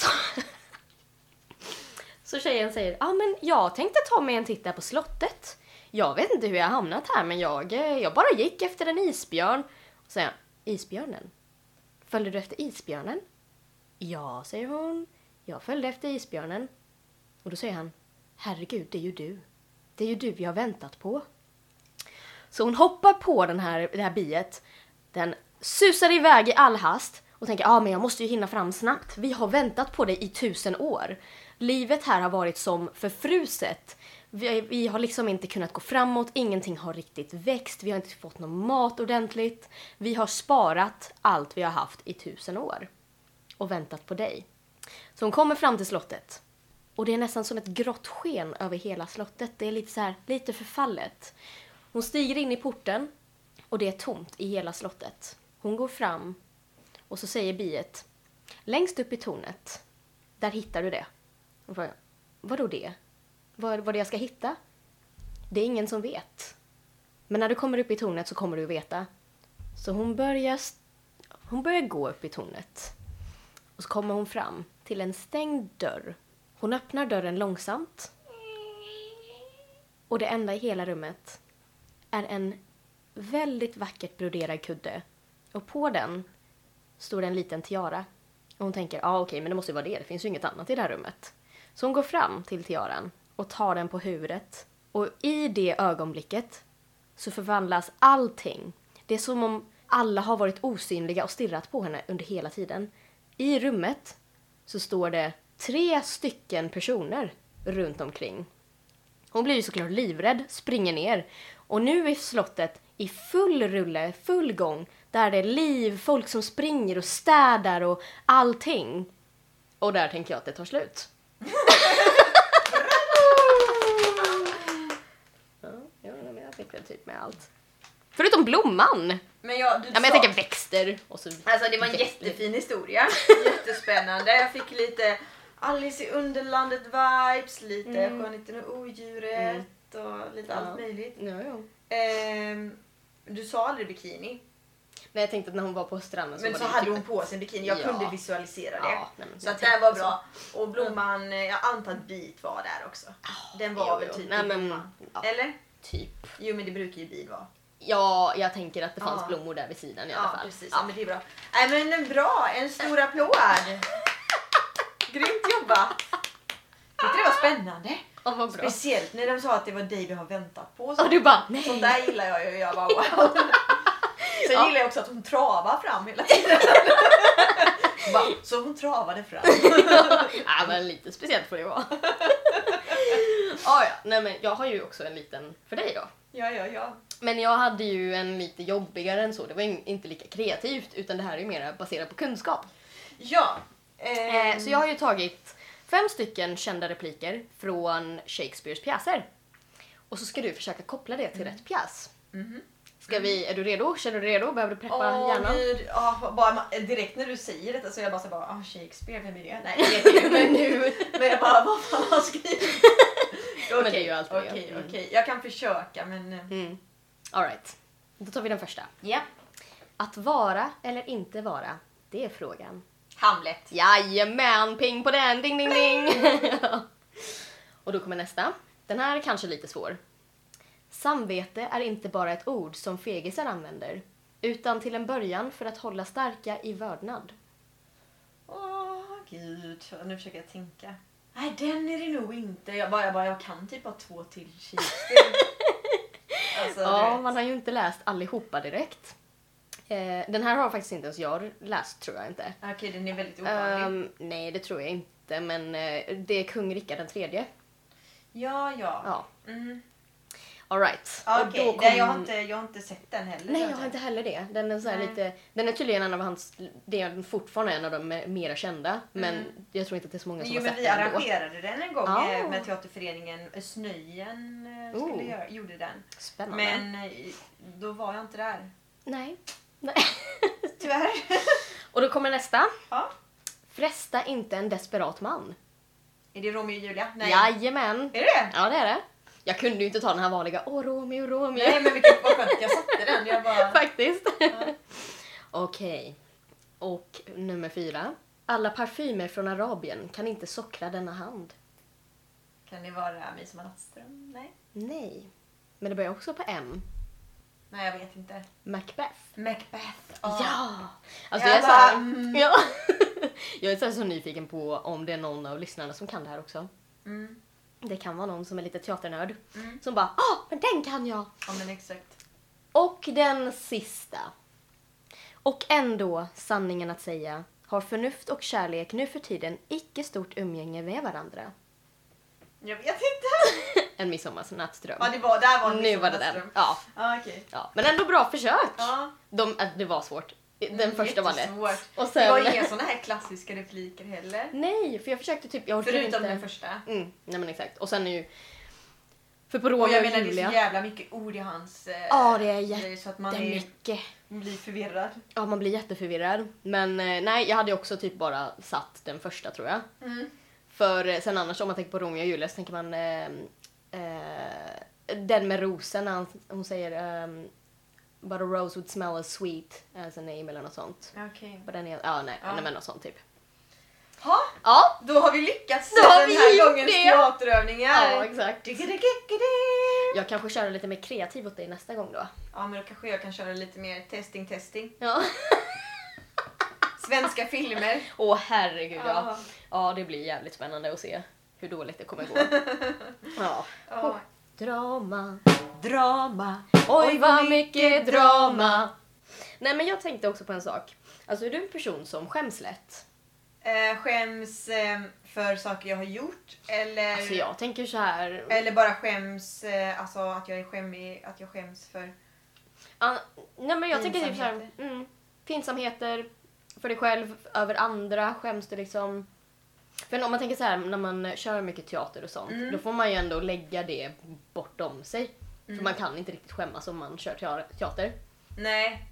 Så tjejen säger, jag tänkte ta mig en titt där på slottet. Jag vet inte hur jag hamnat här, men jag bara gick efter en isbjörn. Och säger han, isbjörnen? Följde du efter isbjörnen? Ja, säger hon. Jag följde efter isbjörnen. Och då säger han, herregud, det är ju du. Det är ju du vi har väntat på. Så hon hoppar på det här biet. Den susar iväg i all hast. Och tänker, men jag måste ju hinna fram snabbt. Vi har väntat på dig i 1000 år. Livet här har varit som förfruset. Vi har liksom inte kunnat gå framåt, ingenting har riktigt växt, vi har inte fått någon mat ordentligt. Vi har sparat allt vi har haft i 1000 år och väntat på dig. Så hon kommer fram till slottet. Och det är nästan som ett grått sken över hela slottet. Det är lite så här, lite förfallet. Hon stiger in i porten och det är tomt i hela slottet. Hon går fram och så säger biet: längst upp i tornet, där hittar du det. Hon frågar: vadå det? Vad det jag ska hitta? Det är ingen som vet. Men när du kommer upp i tornet så kommer du att veta. Så hon börjar gå upp i tornet. Och så kommer hon fram till en stängd dörr. Hon öppnar dörren långsamt. Och det enda i hela rummet är en väldigt vackert broderad kudde. Och på den står det en liten tiara. Och hon tänker, okej, men det måste ju vara det. Det finns ju inget annat i det här rummet. Så hon går fram till tiaran och tar den på huvudet. Och i det ögonblicket så förvandlas allting. Det är som om alla har varit osynliga och stirrat på henne under hela tiden. I rummet så står det 3 stycken personer runt omkring. Hon blir ju såklart livrädd, springer ner. Och nu är slottet i full rulle, full gång. Där det är liv, folk som springer och städar och allting. Och där tänker jag att det tar slut. Jag tänker typ med allt. Förutom blomman. Men jag tänker växter. Och så alltså det var en jättefin historia. Jättespännande. Jag fick lite Alice i Underlandet vibes. Lite Skönheten och odjuret. Och lite allt möjligt. Ja. Du sa aldrig bikini. Nej, jag tänkte att när hon var på stranden men så hade hon på sig en bikini. Jag kunde visualisera det. Ja, så att det var bra. Och blomman, jag antar att bit var där också. Den var väl typ blomman. Eller? Typ. Jo, men det brukar ju bit vara. Ja, jag tänker att det fanns blommor där vid sidan i alla fall. Precis. Ja, men det är bra. Nej, men bra. En stor applåd. Grymt jobbat. Tyckte det var spännande. Vad bra. Speciellt när de sa att det var dig vi har väntat på. Och du bara, nej. Sånt där gillar jag ju. Jag bara, wow. Sen gillar jag också att hon travar fram hela tiden. Så hon travade fram. Ja, men lite speciellt får det vara. Nej, men jag har ju också en liten för dig då. Ja. Men jag hade ju en lite jobbigare än så. Det var inte lika kreativt, utan det här är ju mer baserat på kunskap. Ja. Så jag har ju tagit 5 stycken kända repliker från Shakespeares pjäser. Och så ska du försöka koppla det till rätt pjäs. Är du redo? Känner du redo? Behöver du preppa hjärnan? Bara direkt när du säger detta så jag bara Shakespeare, vem är det? Nej, det vet jag ju, men nu. Men jag bara, vad fan har jag skrivit? Men det är ju alltid Okej. Jag kan försöka, men... All right. Då tar vi den första. Ja. Att vara eller inte vara, det är frågan. Hamlet. Jajamän, ping på den, ding ding ding. Och då kommer nästa. Den här är kanske lite svår. Samvete är inte bara ett ord som fegisar använder, utan till en början för att hålla starka i vördnad. Gud, nu försöker jag tänka. Nej, den är det nog inte. Jag kan typ bara 2 till Shakespeare. Alltså, man har ju inte läst allihopa direkt. Den här har faktiskt inte ens jag läst, tror jag inte. Okej, den är väldigt ovanlig. Nej, det tror jag inte, men det är kung Rickard den tredje. Ja. All right. Okej, jag har inte sett den heller. Nej, jag har inte heller det. Den är så här lite, den är tydligen en av hans, det är fortfarande en av de mera kända, men jag tror inte att det är så många som har sett den. Vi arrangerade den en gång med teaterföreningen Snöjen gjorde den. Spännande. Men då var jag inte där. Nej. Tyvärr. Och då kommer nästa. Ja. Fresta inte en desperat man. Är det Romeo och Julia? Nej. Jajamän. Är det? Ja, det är det. Jag kunde ju inte ta den här vanliga Romeo. Nej, men vilket var skönt. Jag satte den. Jag bara... Faktiskt. Ja. Okej. Och nummer 4. Alla parfymer från Arabien kan inte sockra denna hand. Kan det vara Midsomma Nattström? Nej. Men det börjar också på M. Nej, jag vet inte. Macbeth. Ja. Alltså jag är så här, ja. Jag är så nyfiken på om det är någon av lyssnarna som kan det här också. Det kan vara någon som är lite teaternörd. Som bara, men den kan jag. Ja, men exakt. Och den sista. Och ändå, sanningen att säga, har förnuft och kärlek nu för tiden icke stort umgänge med varandra? Jag vet inte. En midsommarnattsdröm. Ja, där var en Nu var det den. Ja. Ja, okej. Ja, men ändå bra försök. Ja. Det var svårt. Den första var lätt. Jättesvårt. Och Det sen... var inga såna här klassiska repliker heller. Nej, för jag försökte typ... Jag orkade Förutom inte. den första. Nej men exakt. Och sen är ju... För på Romeo Och jag och menar det är Julia... så jävla mycket ord i hans Ja, det är grejer, så att man jättemycket. blir förvirrad. Ja, man blir jätteförvirrad. Men nej, jag hade också typ bara satt den första tror jag. Mm. För sen annars om man tänker på Romeo och Julia så tänker man den med rosen när hon säger but a rose would smell as sweet as a name eller något sånt. Okej. But nej, men något sånt typ. Ha? Ja, Då har vi lyckats Då har den vi här gjort gångens det. teaterövningar. ja exakt. Digga-digga-digga-digga. Jag kanske kör lite mer kreativ åt dig nästa gång då. Ja, men då kanske jag kan köra lite mer testing. Ja. Svenska filmer. Åh herregud ja. Ja. Ja, det blir jävligt spännande att se hur dåligt det kommer gå. Ja. Ja. Drama. Oj vad mycket drama. Nej men jag tänkte också på en sak. Alltså är du en person som skäms lätt? Skäms för saker jag har gjort eller Alltså jag tänker så här. eller bara skäms alltså att jag är skämmig, att jag skäms för Nej men jag tänker typ så här. Pinsamheter för dig själv, över andra, skäms du liksom. För om man tänker så här, när man kör mycket teater och sånt, då får man ju ändå lägga det bortom sig. För man kan inte riktigt skämmas om man kör teater. Nej.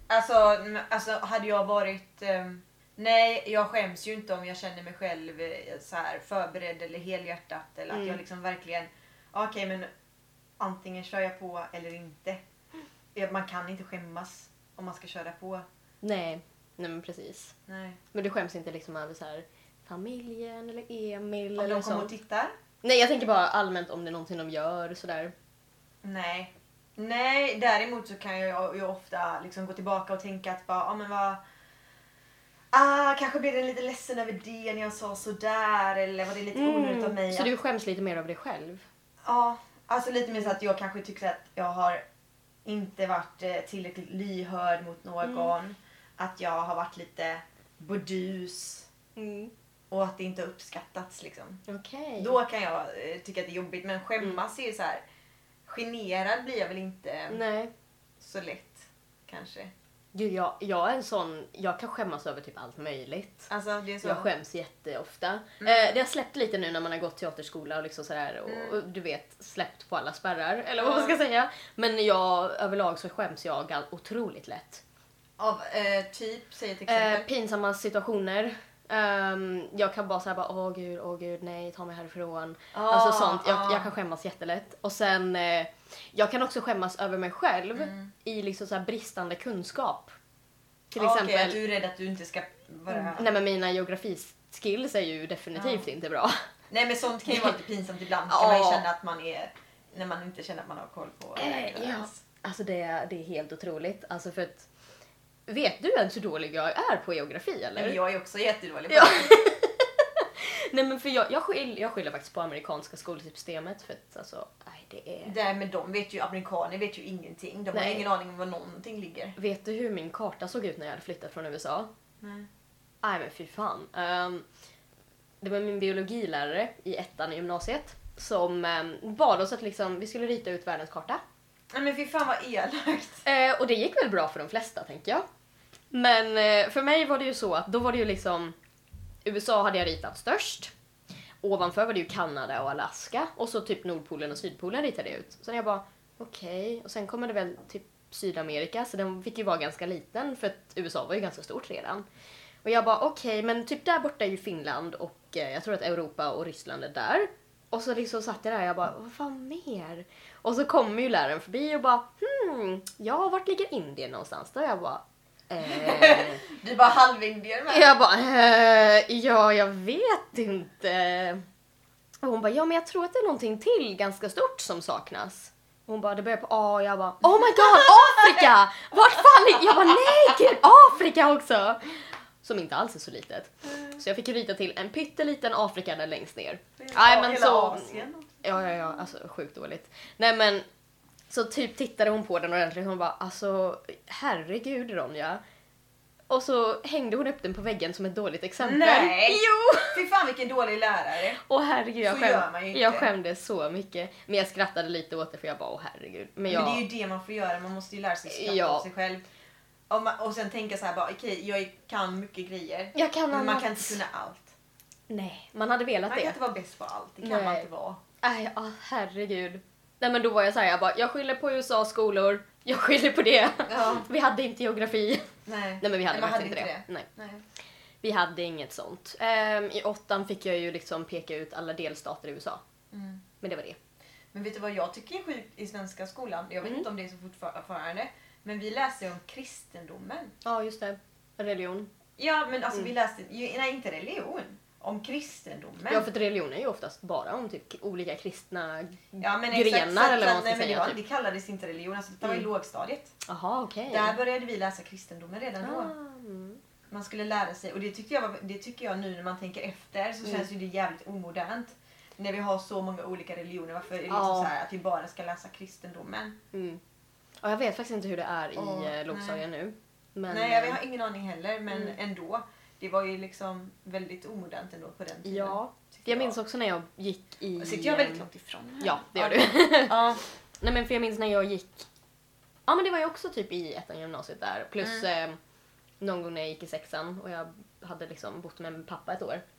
Alltså hade jag varit nej, jag skäms ju inte om jag känner mig själv så här förberedd eller helhjärtat eller att jag liksom verkligen okej, men antingen kör jag på eller inte. Man kan inte skämmas om man ska köra på. Nej men precis. Nej. Men du skäms inte liksom över så här familjen eller Emil Om eller de kommer och sånt? tittar? Nej, jag tänker bara allmänt om det är någonting de gör sådär. Nej. Nej, däremot så kan jag ju ofta liksom gå tillbaka och tänka att bara, kanske blev det lite ledsen över det när jag sa sådär, eller var det lite onödigt av mig. Så du skäms lite mer av dig själv? Ja, alltså lite mer så att jag kanske tycker att jag har inte varit tillräckligt lyhörd mot någon. Att jag har varit lite burdus. Och att det inte har uppskattats liksom. Okej. Då kan jag tycka att det är jobbigt, men skämmas är ju så här. Generad blir jag väl inte Nej. så lätt kanske. Gud, jag är en sån, jag kan skämmas över typ allt möjligt. Alltså det är så. Jag skäms jätteofta. Det har släppt lite nu när man har gått teaterskola och liksom sådär och du vet, släppt på alla spärrar eller vad man ska säga. Men jag överlag så skäms jag otroligt lätt. Av typ, säg ett exempel. Pinsamma situationer. Jag kan bara säga åh gud, nej, ta mig härifrån. Alltså sånt, jag kan skämmas jättelätt. Och sen, jag kan också skämmas över mig själv i liksom så här bristande kunskap. Till exempel. Okej, du är rädd att du inte ska vara... Nej men mina geografiskills är ju definitivt inte bra. Nej men sånt kan ju vara lite pinsamt ibland. Kan man ju känna att man är... När man inte känner att man har koll på... Ja, alltså det är helt otroligt. Alltså för att... Vet du ens hur dålig jag är på geografi eller? Men jag är också jättedålig på Ja. det. Nej men för jag skyller faktiskt på amerikanska skolsystemet för att alltså, nej det är... Nej men amerikaner vet ju ingenting. De har Nej. ingen aning om var någonting ligger. Vet du hur min karta såg ut när jag hade flyttat från USA? Nej. Nej men fy fan. Det var min biologilärare i 1:an i gymnasiet som bad oss att liksom, vi skulle rita ut världens karta. Nej men fy fan vad elakt. Och det gick väl bra för de flesta tänker jag. Men för mig var det ju så att då var det ju liksom USA hade jag ritat störst. Ovanför var det ju Kanada och Alaska. Och så typ Nordpolen och Sydpolen ritade jag ut. Så jag bara, okej. Och sen kommer det väl typ Sydamerika. Så den fick ju vara ganska liten. För att USA var ju ganska stort redan. Och jag bara, okej, men typ där borta är ju Finland. Och jag tror att Europa och Ryssland är där. Och så liksom satt jag där och jag bara, vad fan mer? Och så kommer ju läraren förbi och bara, ja, vart ligger Indien någonstans? Då jag bara, Du är bara halvindier med. jag bara, ja, jag vet inte. Och hon bara, ja men jag tror att det är någonting till ganska stort som saknas. Och hon bara, det börjar på A. Jag bara, oh my god, Afrika! Vart fan är... Jag bara, nej gud, Afrika också! Som inte alls är så litet. Så jag fick ju rita till en pytteliten Afrika där längst ner. Nej men så... Asien. Ja, alltså sjukt dåligt. Nej men, så typ tittade hon på den ordentligt och hon bara, alltså herregud Ronja. Och så hängde hon upp den på väggen som ett dåligt exempel. Nej! Jo! Fy fan vilken dålig lärare. Åh herregud, Så gör man ju inte. jag skämdes så mycket. Men jag skrattade lite åt det för jag bara, åh herregud. Men det är ju det man får göra, man måste ju lära sig skratta åt sig själv. Och sen tänka så här bara, okej, jag kan mycket grejer. Men man kan inte kunna allt. Nej, man hade velat Man det. kan inte vara bäst på allt, det kan man inte vara. Nej, herregud. Nej men då var jag så här, jag skyller på USA skolor. Jag skyller på det. Ja. Vi hade inte geografi. Nej, Nej men vi hade man faktiskt hade inte det. Nej. Nej. Vi hade inget sånt. I 8:an fick jag ju liksom peka ut alla delstater i USA. Mm. Men det var det. Men vet du vad jag tycker är sjukt i svenska skolan? Jag vet inte om det är så fortfarande. Men vi läser om kristendomen. Ja, just det. Religion. Ja, men alltså vi läste, nej inte religion. Om kristendomen. Ja, för religion är ju oftast bara om typ olika kristna men grenar eller vad man ska nej, men säga. det kallades inte religion, alltså det var i lågstadiet. Jaha, okej. Där började vi läsa kristendomen redan då. Man skulle lära sig, och det tycker jag nu när man tänker efter så känns ju det jävligt omodernt. När vi har så många olika religioner, varför är det liksom så här att vi bara ska läsa kristendomen? Och jag vet faktiskt inte hur det är i lågstadiet nu. Men, nej, jag har ingen aning heller, men ändå. Det var ju liksom väldigt omodernt ändå på den tiden. Ja, jag minns också när jag gick i... Sitter jag väldigt långt ifrån här? Ja, det gör du. Ja. Nej men för jag minns när jag gick... Ja men det var ju också typ i 1:an gymnasiet där. Plus någon gång när jag gick i 6:an och jag hade liksom bott med min pappa ett år.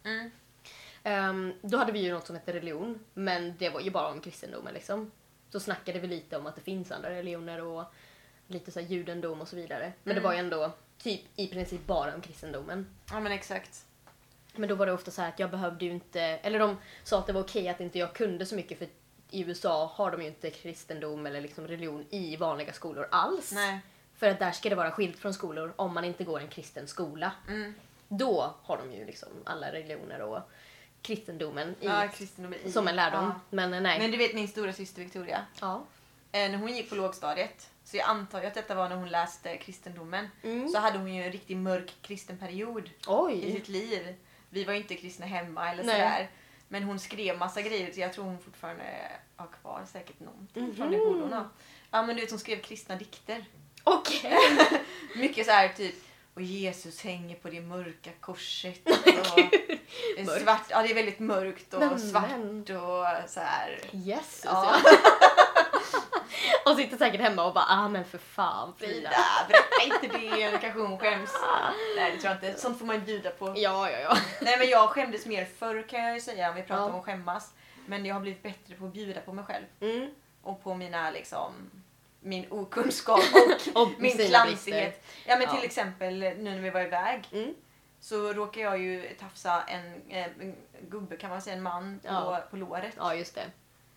Då hade vi ju något som hette religion. Men det var ju bara om kristendomen liksom. Så snackade vi lite om att det finns andra religioner och lite så här judendom och så vidare. Men det var ju ändå typ i princip bara om kristendomen. Ja men exakt. Men då var det ofta så här att jag behövde ju inte... Eller de sa att det var okej att inte jag kunde så mycket för i USA har de ju inte kristendom eller liksom religion i vanliga skolor alls. Nej. För att där ska det vara skilt från skolor om man inte går en kristen skola. Då har de ju liksom alla religioner och kristendomen som en lärdom. Ja. Men nej. Men du vet min stora syster Victoria. Ja. När hon gick på lågstadiet, så jag antar ju att detta var när hon läste kristendomen, så hade hon ju en riktigt mörk kristen period i sitt liv. Vi var ju inte kristna hemma eller sådär. Men hon skrev massa grejer, så jag tror hon fortfarande har kvar säkert någonting från det borde hon ha. Ja men du vet, hon skrev kristna dikter. Okej. Mycket så här typ, och Jesus hänger på det mörka korset. Och svart, ja det är väldigt mörkt och svart och så här. Jesus. Ja. Och sitter säkert hemma och bara, men för fan Frida, berätta inte det, kanske hon skäms. Nej det tror jag inte, sånt får man ju bjuda på. Ja. Nej men jag skämdes mer förr kan jag ju säga, om vi pratar om att skämmas. Men jag har blivit bättre på att bjuda på mig själv. Och på mina liksom, min okunskap och min klansighet. Ja men till exempel nu när vi var iväg. Så råkade jag ju tafsa en gubbe kan man säga, en man på låret. Ja just det.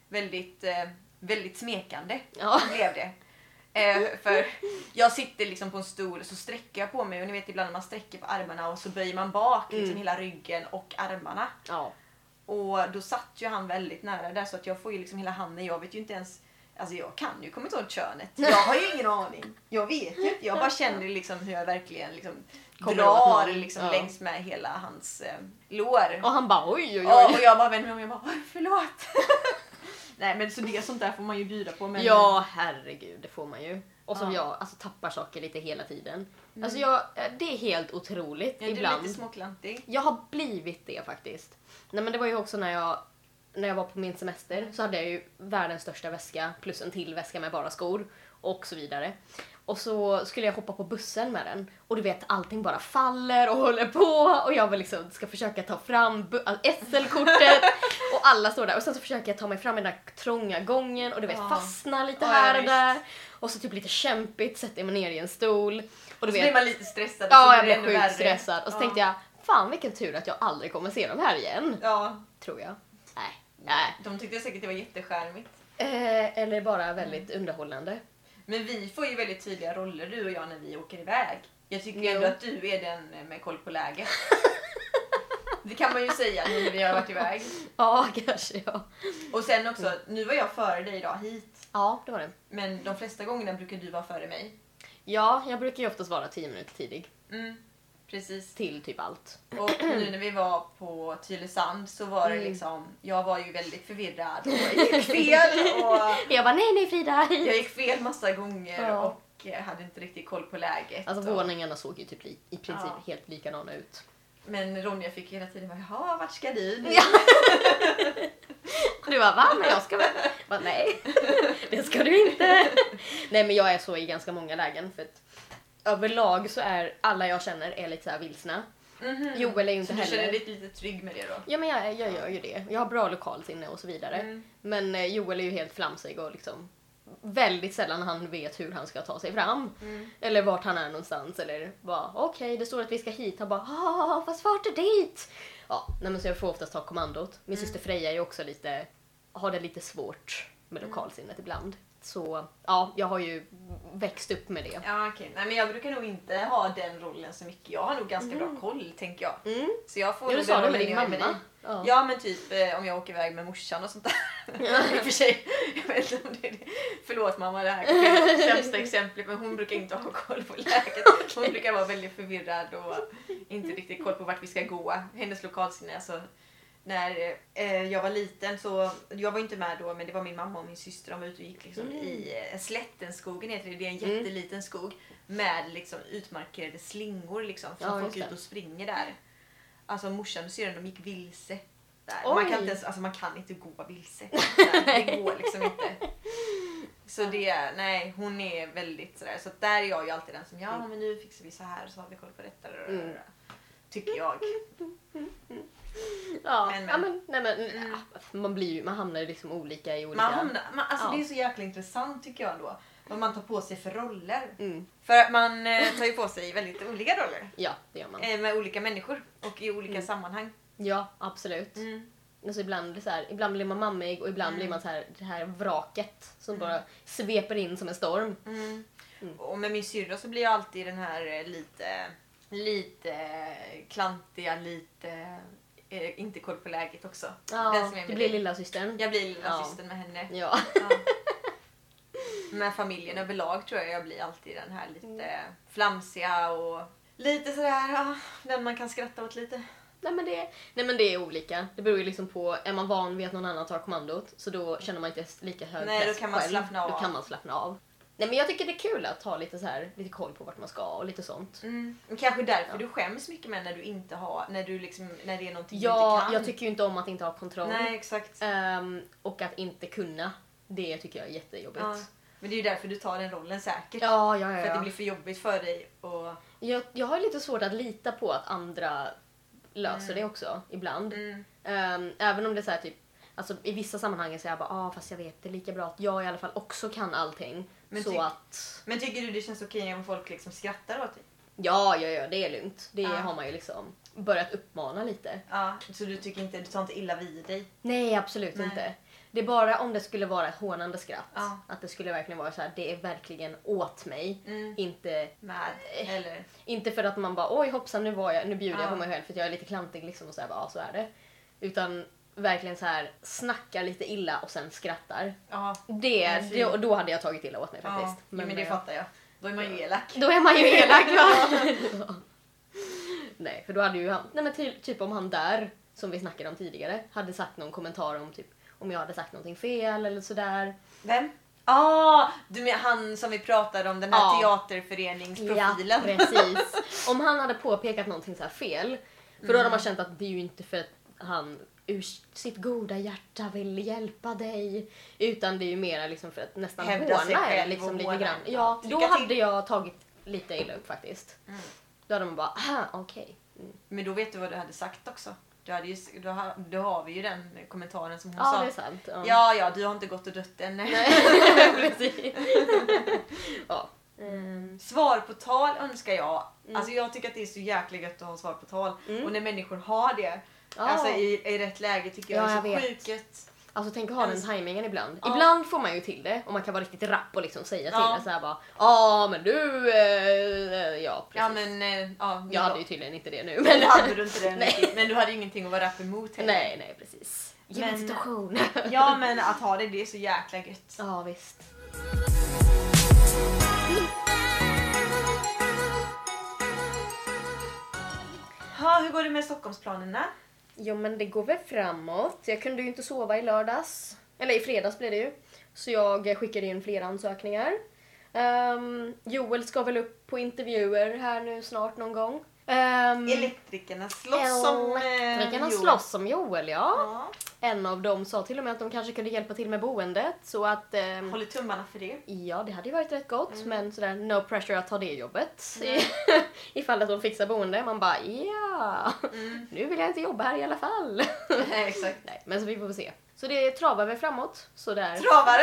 Väldigt smekande blev det. För jag sitter liksom på en stol och så sträcker jag på mig, och ni vet ibland när man sträcker på armarna och så böjer man bak liksom hela ryggen och armarna. Ja. Och då satt ju han väldigt nära där, så att jag får ju liksom hela handen, jag vet ju inte ens, alltså jag kan ju komma ihåg könet. Jag har ju ingen aning. Jag vet ju inte, jag bara känner liksom hur jag verkligen liksom drar liksom längs med hela hans lår. Och han bara oj. Och jag bara vänder mig om, jag bara förlåt. Nej men så det sånt där får man ju bjuda på. Men ja herregud, det får man ju. Och som jag alltså, tappar saker lite hela tiden. Alltså det är helt otroligt ibland. Du är lite småklantig. Jag har blivit det faktiskt. Nej men det var ju också när jag var på min semester så hade jag ju världens största väska plus en till väska med bara skor och så vidare. Och så skulle jag hoppa på bussen med den. Och du vet, allting bara faller och håller på. Och jag vill liksom ska försöka ta fram SL-kortet. Och alla står där. Och sen så försöker jag ta mig fram i den där trånga gången. Och du vet, fastna lite här och där. Och så typ lite kämpigt sätter jag mig ner i en stol. Och du vet, blir man lite stressad. Ja, jag blev sjukt stressad. Och så tänkte jag, fan vilken tur att jag aldrig kommer se dem här igen. Ja. Tror jag. Nej. De tyckte säkert det var jätteskärmigt. Eller bara väldigt underhållande. Men vi får ju väldigt tydliga roller, du och jag, när vi åker iväg. Jag tycker ändå att du är den med koll på läget. Det kan man ju säga nu när vi har varit iväg. Ja, kanske Och sen också, nu var jag före dig idag hit. Ja, det var det. Men de flesta gångerna brukar du vara före mig. Ja, jag brukar ju oftast vara 10 minuter tidig. Precis. Till typ allt. Och nu när vi var på Tylösand så var det liksom, jag var ju väldigt förvirrad och gick fel. Och jag bara, nej Frida. Jag gick fel massa gånger och och hade inte riktigt koll på läget. Alltså och... våningarna såg ju typ i princip helt likadana ut. Men Ronja fick hela tiden bara, jaha, vart ska du nu? Ja. Du bara, va? Men jag ska väl? Bara, nej, det ska du inte. Nej, men jag är så i ganska många lägen. För att överlag så är alla jag känner är lite så här vilsna. Joel är ju inte så heller. du känner dig lite trygg med det då? Ja, men jag gör ju det. Jag har bra lokalsinne och så vidare. Men Joel är ju helt flamsig och liksom väldigt sällan han vet hur han ska ta sig fram. Eller vart han är någonstans. Eller bara, okej, det står att vi ska hit. Han bara, fast vart är dit? Ja, nej, men så jag får oftast ta kommandot. Min syster Freja är ju också har det lite svårt med lokalsinnet ibland. Så ja, jag har ju växt upp med det. Ja, okej. Nej, men jag brukar nog inte ha den rollen så mycket. Jag har nog ganska bra koll, tänker jag. Så jag får du sa det med din mamma. Ja, men typ om jag åker iväg med morsan och sånt där. I och för sig, jag vet inte om det är det. Förlåt mamma, det här är sämsta exemplet, men hon brukar inte ha koll på läget. Hon brukar vara väldigt förvirrad och inte riktigt koll på vart vi ska gå. Hennes lokalsinne, alltså. När jag var liten så, jag var inte med då, men det var min mamma och min syster, de var ute och gick liksom i Slättenskogen heter det, är en jätteliten skog med liksom utmarkerade slingor liksom, för att folk ut och springer där. Alltså morsan och syrran, de gick vilse där. Man kan inte ens, alltså man kan inte gå vilse. Det går liksom inte. Så nej, hon är väldigt sådär, så där är jag ju alltid den som, ja men nu fixar vi så här så har vi koll på detta. Tycker jag. Ja, man hamnar ju liksom olika i olika... Det är så jäkla intressant tycker jag då. Vad man tar på sig för roller. För att man tar ju på sig väldigt olika roller. Ja, det gör man. Med olika människor och i olika sammanhang. Ja, absolut. Alltså ibland blir man mammig och ibland blir man så här, det här vraket som bara sveper in som en storm. Och med min syrra så blir jag alltid den här lite klantiga, lite inte koll på läget också. Ja, du blir lilla systern. Jag blir lilla systern med henne. Ja. Med familjen överlag tror jag blir alltid den här lite flamsiga och lite sådär, den man kan skratta åt lite. Nej men det är olika. Det beror ju liksom på, är man van vid att någon annan tar kommandot så då känner man inte lika hög press. Då kan man slappna av. Då kan man slappna av. Nej, men jag tycker det är kul att ha lite koll på vart man ska och lite sånt. Kanske därför du skäms mycket med när du inte har, när det är någonting du inte kan. Jag tycker ju inte om att inte ha kontroll. Nej, exakt. Och att inte kunna, det tycker jag är jättejobbigt. Ja. Men det är ju därför du tar den rollen säkert. Ja. För att det blir för jobbigt för dig. Och... Jag har lite svårt att lita på att andra löser det också ibland. Även om det är så här typ, alltså i vissa sammanhang så är jag bara, fast jag vet det är lika bra att jag i alla fall också kan allting. Men tycker du det känns okej om folk liksom skrattar åt dig? Ja, det är lugnt. Det har man ju liksom börjat uppmana lite. Ja, så du tar inte illa vid dig? Nej, absolut inte. Det är bara om det skulle vara ett hånande skratt. Att det skulle verkligen vara så här, det är verkligen åt mig. Inte med, eller? Inte för att man bara, oj hoppsan, nu bjuder jag på mig själv för att jag är lite klantig liksom och så här, bara, så är det. Utan verkligen så här snackar lite illa och sen skrattar. Då hade jag tagit illa åt mig faktiskt. Men det fattar jag. Då är man ju elak. Då är man ju elak, va? Nej, för då hade ju han, typ om han där som vi snackade om tidigare hade sagt någon kommentar om typ om jag hade sagt någonting fel eller sådär. Vem? Du menar han som vi pratade om, den här teaterföreningsprofilen. Ja, precis. Om han hade påpekat någonting så här fel, för då hade man känt att det är ju inte för att han ur sitt goda hjärta vill hjälpa dig, utan det är ju mer liksom för att nästan håna är liksom lite grann. Ja, då hade jag tagit lite illa upp faktiskt. Då hade man bara, okej. Men då vet du vad du hade sagt också. Då har vi ju den kommentaren som hon sa. Ja, det är sant. Ja, du har inte gått och dött än. Precis. Svar på tal önskar jag. Alltså jag tycker att det är så jäkla gött att ha svar på tal. Och när människor har det, alltså i rätt läge tycker jag det är så sjukt gött. Alltså tänk att ha den tajmingen ibland. Ibland får man ju till det och man kan vara riktigt rapp och liksom säga till det så här bara, men du precis. Jag hade ju tydligen inte det nu. Men hade du inte det. Men du hade ju ingenting att vara rapp emot heller. Nej, precis. Ge en situation. Ja, men att ha det är så jäkla gött. Ja, visst. Hur går det med Stockholmsplanerna? Jo, men det går väl framåt. Jag kunde ju inte sova i lördags. Eller i fredags blev det ju. Så jag skickade in flera ansökningar. Joel ska väl upp på intervjuer här nu snart någon gång. Elektrikerna slåss som Joel, ja. En av dem sa till och med att de kanske kunde hjälpa till med boendet. Så att... håller tummarna för det. Ja, det hade ju varit rätt gott. Men sådär, no pressure att ta det jobbet. Ifall att de fixar boende. Man bara, nu vill jag inte jobba här i alla fall. Nej, exakt. Nej, men så vi får se. Så det travar vi framåt. Sådär. Travar?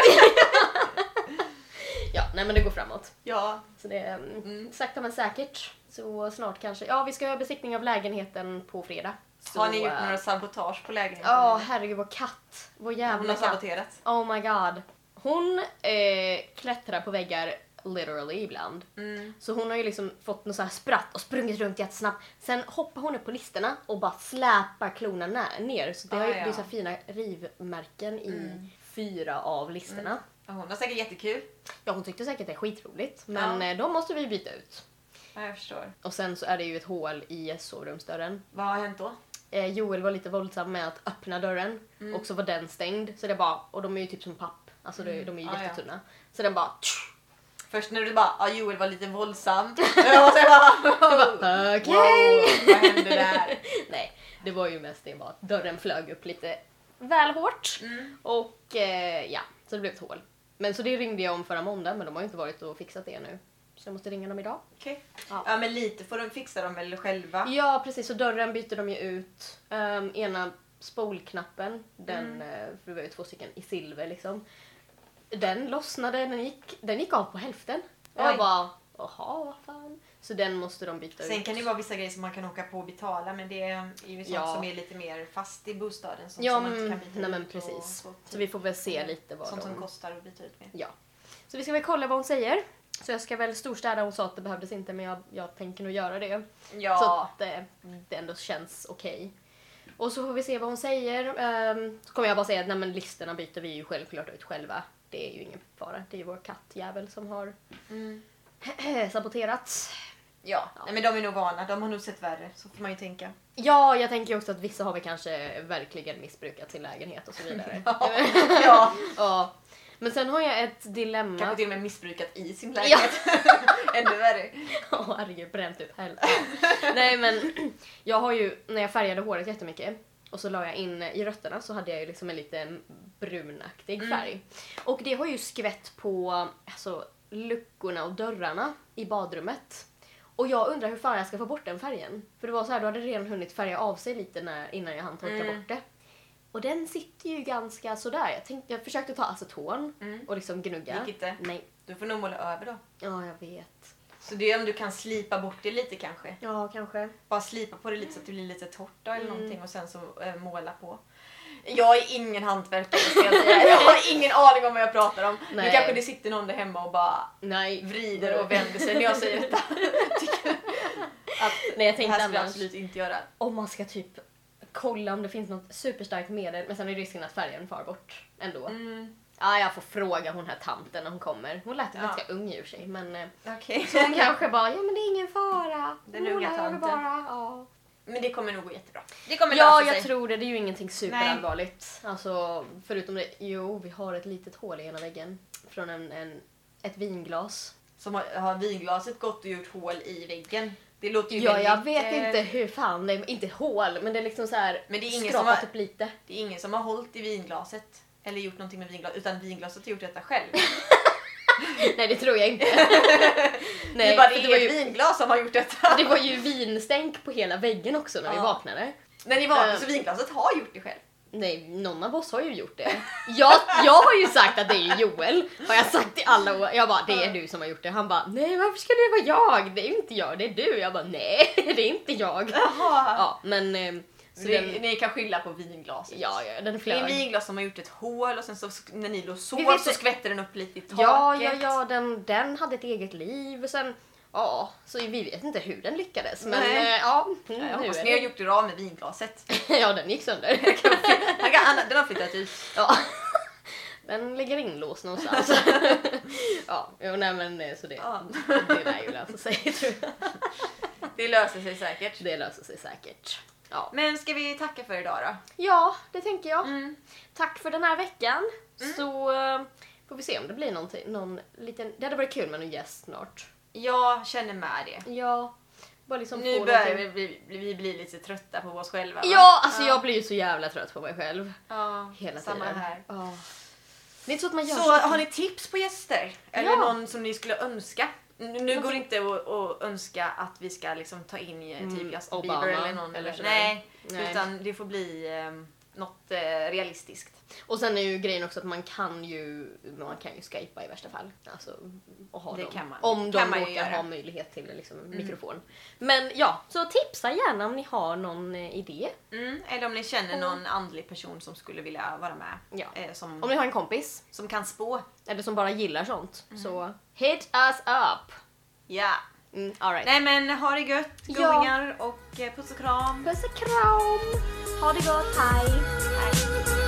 Ja, nej men det går framåt. Ja. Så det är sakta men säkert. Så snart kanske. Ja, vi ska ha besiktning av lägenheten på fredag. Så, har ni gjort några sabotage på lägenheten? Ja, herregud, vår katt. Vår jävla hon har saboterat. Oh my god. Hon klättrar på väggar literally ibland. Så hon har ju liksom fått något så här spratt och sprungit runt jättesnabbt. Sen hoppar hon upp på listerna och bara släpar klorna ner. Så det har ju blivit så fina rivmärken i 4 av listerna. Hon har säkert jättekul. Ja, hon tyckte säkert det är skitroligt. Men då måste vi byta ut. Ja, jag förstår. Och sen så är det ju ett hål i sovrumsdörren. Vad har hänt då? Joel var lite våldsam med att öppna dörren. Och så var den stängd. Så det bara, och de är ju typ som papp. Alltså de är ju jättetunna. Så den bara... Först när du bara, Joel var lite våldsam. Och sen bara, okej. Vad hände där? Nej, det var ju mest det bara att dörren flög upp lite väl hårt. Och så det blev ett hål. Men så det ringde jag om förra måndag, men de har ju inte varit och fixat det nu. Så jag måste ringa dem idag. Okej. Ja, men lite får de fixa dem väl själva? Ja, precis. Så dörren byter de ju ut. Ena spolknappen, för det var ju 2 stycken i silver liksom. Den lossnade, den gick av på hälften. Och jag bara, jaha, vad fan. Så den måste de byta ut. Sen kan det vara vissa grejer som man kan åka på och betala, men det är ju sånt som är lite mer fast i bostaden. Som man inte kan byta ut. Men precis. Så vi får väl se lite vad sånt som kostar att byta ut med. Ja. Så vi ska väl kolla vad hon säger. Så jag ska väl storstäda, hon sa att det behövdes inte, men jag tänker nog göra det. Ja. Så att det ändå känns okej. Och så får vi se vad hon säger. Så kommer jag bara säga att listorna byter vi ju självklart ut själva. Det är ju ingen fara. Det är ju vår kattjävel som har saboterats. Ja. Nej, men de är nog vana. De har nog sett värre. Så får man ju tänka. Ja, jag tänker också att vissa har vi kanske verkligen missbrukat sin lägenhet och så vidare. Ja. Men sen har jag ett dilemma. Kanske till och med missbrukat i sin lägenhet. Ännu värre. Herregud, bränt upp helvete. Nej, men jag har ju, när jag färgade håret jättemycket och så la jag in i rötterna, så hade jag ju liksom en lite brunaktig färg. Och det har ju skvätt på luckorna och dörrarna i badrummet. Och jag undrar hur fan jag ska få bort den färgen. För det var så här, då hade redan hunnit färga av sig lite innan jag hann torka bort det. Och den sitter ju ganska sådär. Jag försökte ta aceton och liksom gnugga. Gick inte? Nej. Du får nog måla över då. Ja, jag vet. Så det är om du kan slipa bort det lite kanske. Ja, kanske. Bara slipa på det lite så att det blir lite torrt då, eller någonting, och sen så måla på. Jag är ingen hantverkare, ska jag säga. Jag har ingen aning om vad jag pratar om. Nej. Nu kanske det sitter någon där hemma och bara vrider och vänder sig när jag säger detta. Nej, jag tänkte det här ska annars, absolut inte göra. Om man ska typ kolla om det finns något superstarkt medel, men sen är risken att färgen far bort ändå. Ja, jag får fråga hon här tanten när hon kommer. Hon lät ganska ung ur sig, men så hon kanske bara, ja men det är ingen fara. Den unga tanten. Bara, ja. Men det kommer nog gå jättebra. Det kommer lösa sig. Jag tror det. Det är ju ingenting superallvarligt. Alltså, förutom det, vi har ett litet hål i ena väggen från ett vinglas. Som har vinglaset gått och gjort hål i väggen? Det låter ju väldigt... jag vet inte hur fan, det är inte hål, men det är liksom så här, men det är ingen skrapat upp lite. Det är ingen som har hållit i vinglaset eller gjort någonting med vinglas, utan vinglaset har gjort detta själv. Nej, det tror jag inte. Nej, det var ju vinglas som har gjort detta. Det var ju vinstänk på hela väggen också när vi vaknade. När ni vaknade, så vinglaset har gjort det själv. Nej, någon av oss har ju gjort det. Jag har ju sagt att det är Joel. Har jag sagt i alla år. Jag bara, det är du som har gjort det. Han bara, nej, varför ska det vara jag? Det är inte jag, det är du. Jag bara, nej, det är inte jag. Ja, men... Så ni kan skylla på vinglaset. Ja, den flög. Det är en vinglas som har gjort ett hål och sen så när ni då sov så skvätter den upp lite i taket. Ja, den hade ett eget liv och sen... Ja, så vi vet inte hur den lyckades. Men jag hoppas ni har gjort det bra med vinglaset. Ja, den gick sönder. Den har flyttat ut. Ja. Den ligger inlåst någonstans. Nej men så det lär ju lösa sig, tror jag. Det löser sig säkert. Det löser sig säkert. Ja. Men ska vi tacka för idag då? Ja, det tänker jag. Tack för den här veckan. Så Får vi se om det blir någon liten... Det hade varit kul med någon gäst snart. Jag känner med det. Ja. Bara liksom Nu börjar vi bli lite trötta på oss själva. Va? Ja, alltså jag blir ju så jävla trött på mig själv. Ja, Hela samma tiden. här. Ja. Det är inte så att man gör Så har ni tips på gäster? Eller någon som ni skulle önska? Nu går det inte att önska att vi ska liksom ta in typ Justin Obama, Bieber eller någon. eller Nej, utan det får bli något realistiskt. Och sen är ju grejen också att man kan ju skypa i värsta fall. Alltså, och ha Det dem. kan man. Om de Kan man ju råkar göra. ha möjlighet till liksom, mikrofon. Men ja, så tipsa gärna om ni har någon idé. Eller om ni känner någon andlig person som skulle vilja vara med. Ja. Som Om ni har en kompis, som kan spå. eller som bara gillar sånt, så hit us up! Ja. All right. Nej men ha det gött, Ja. gummingar och puss och kram. Puss och kram! Ha det gott, hej! Hej.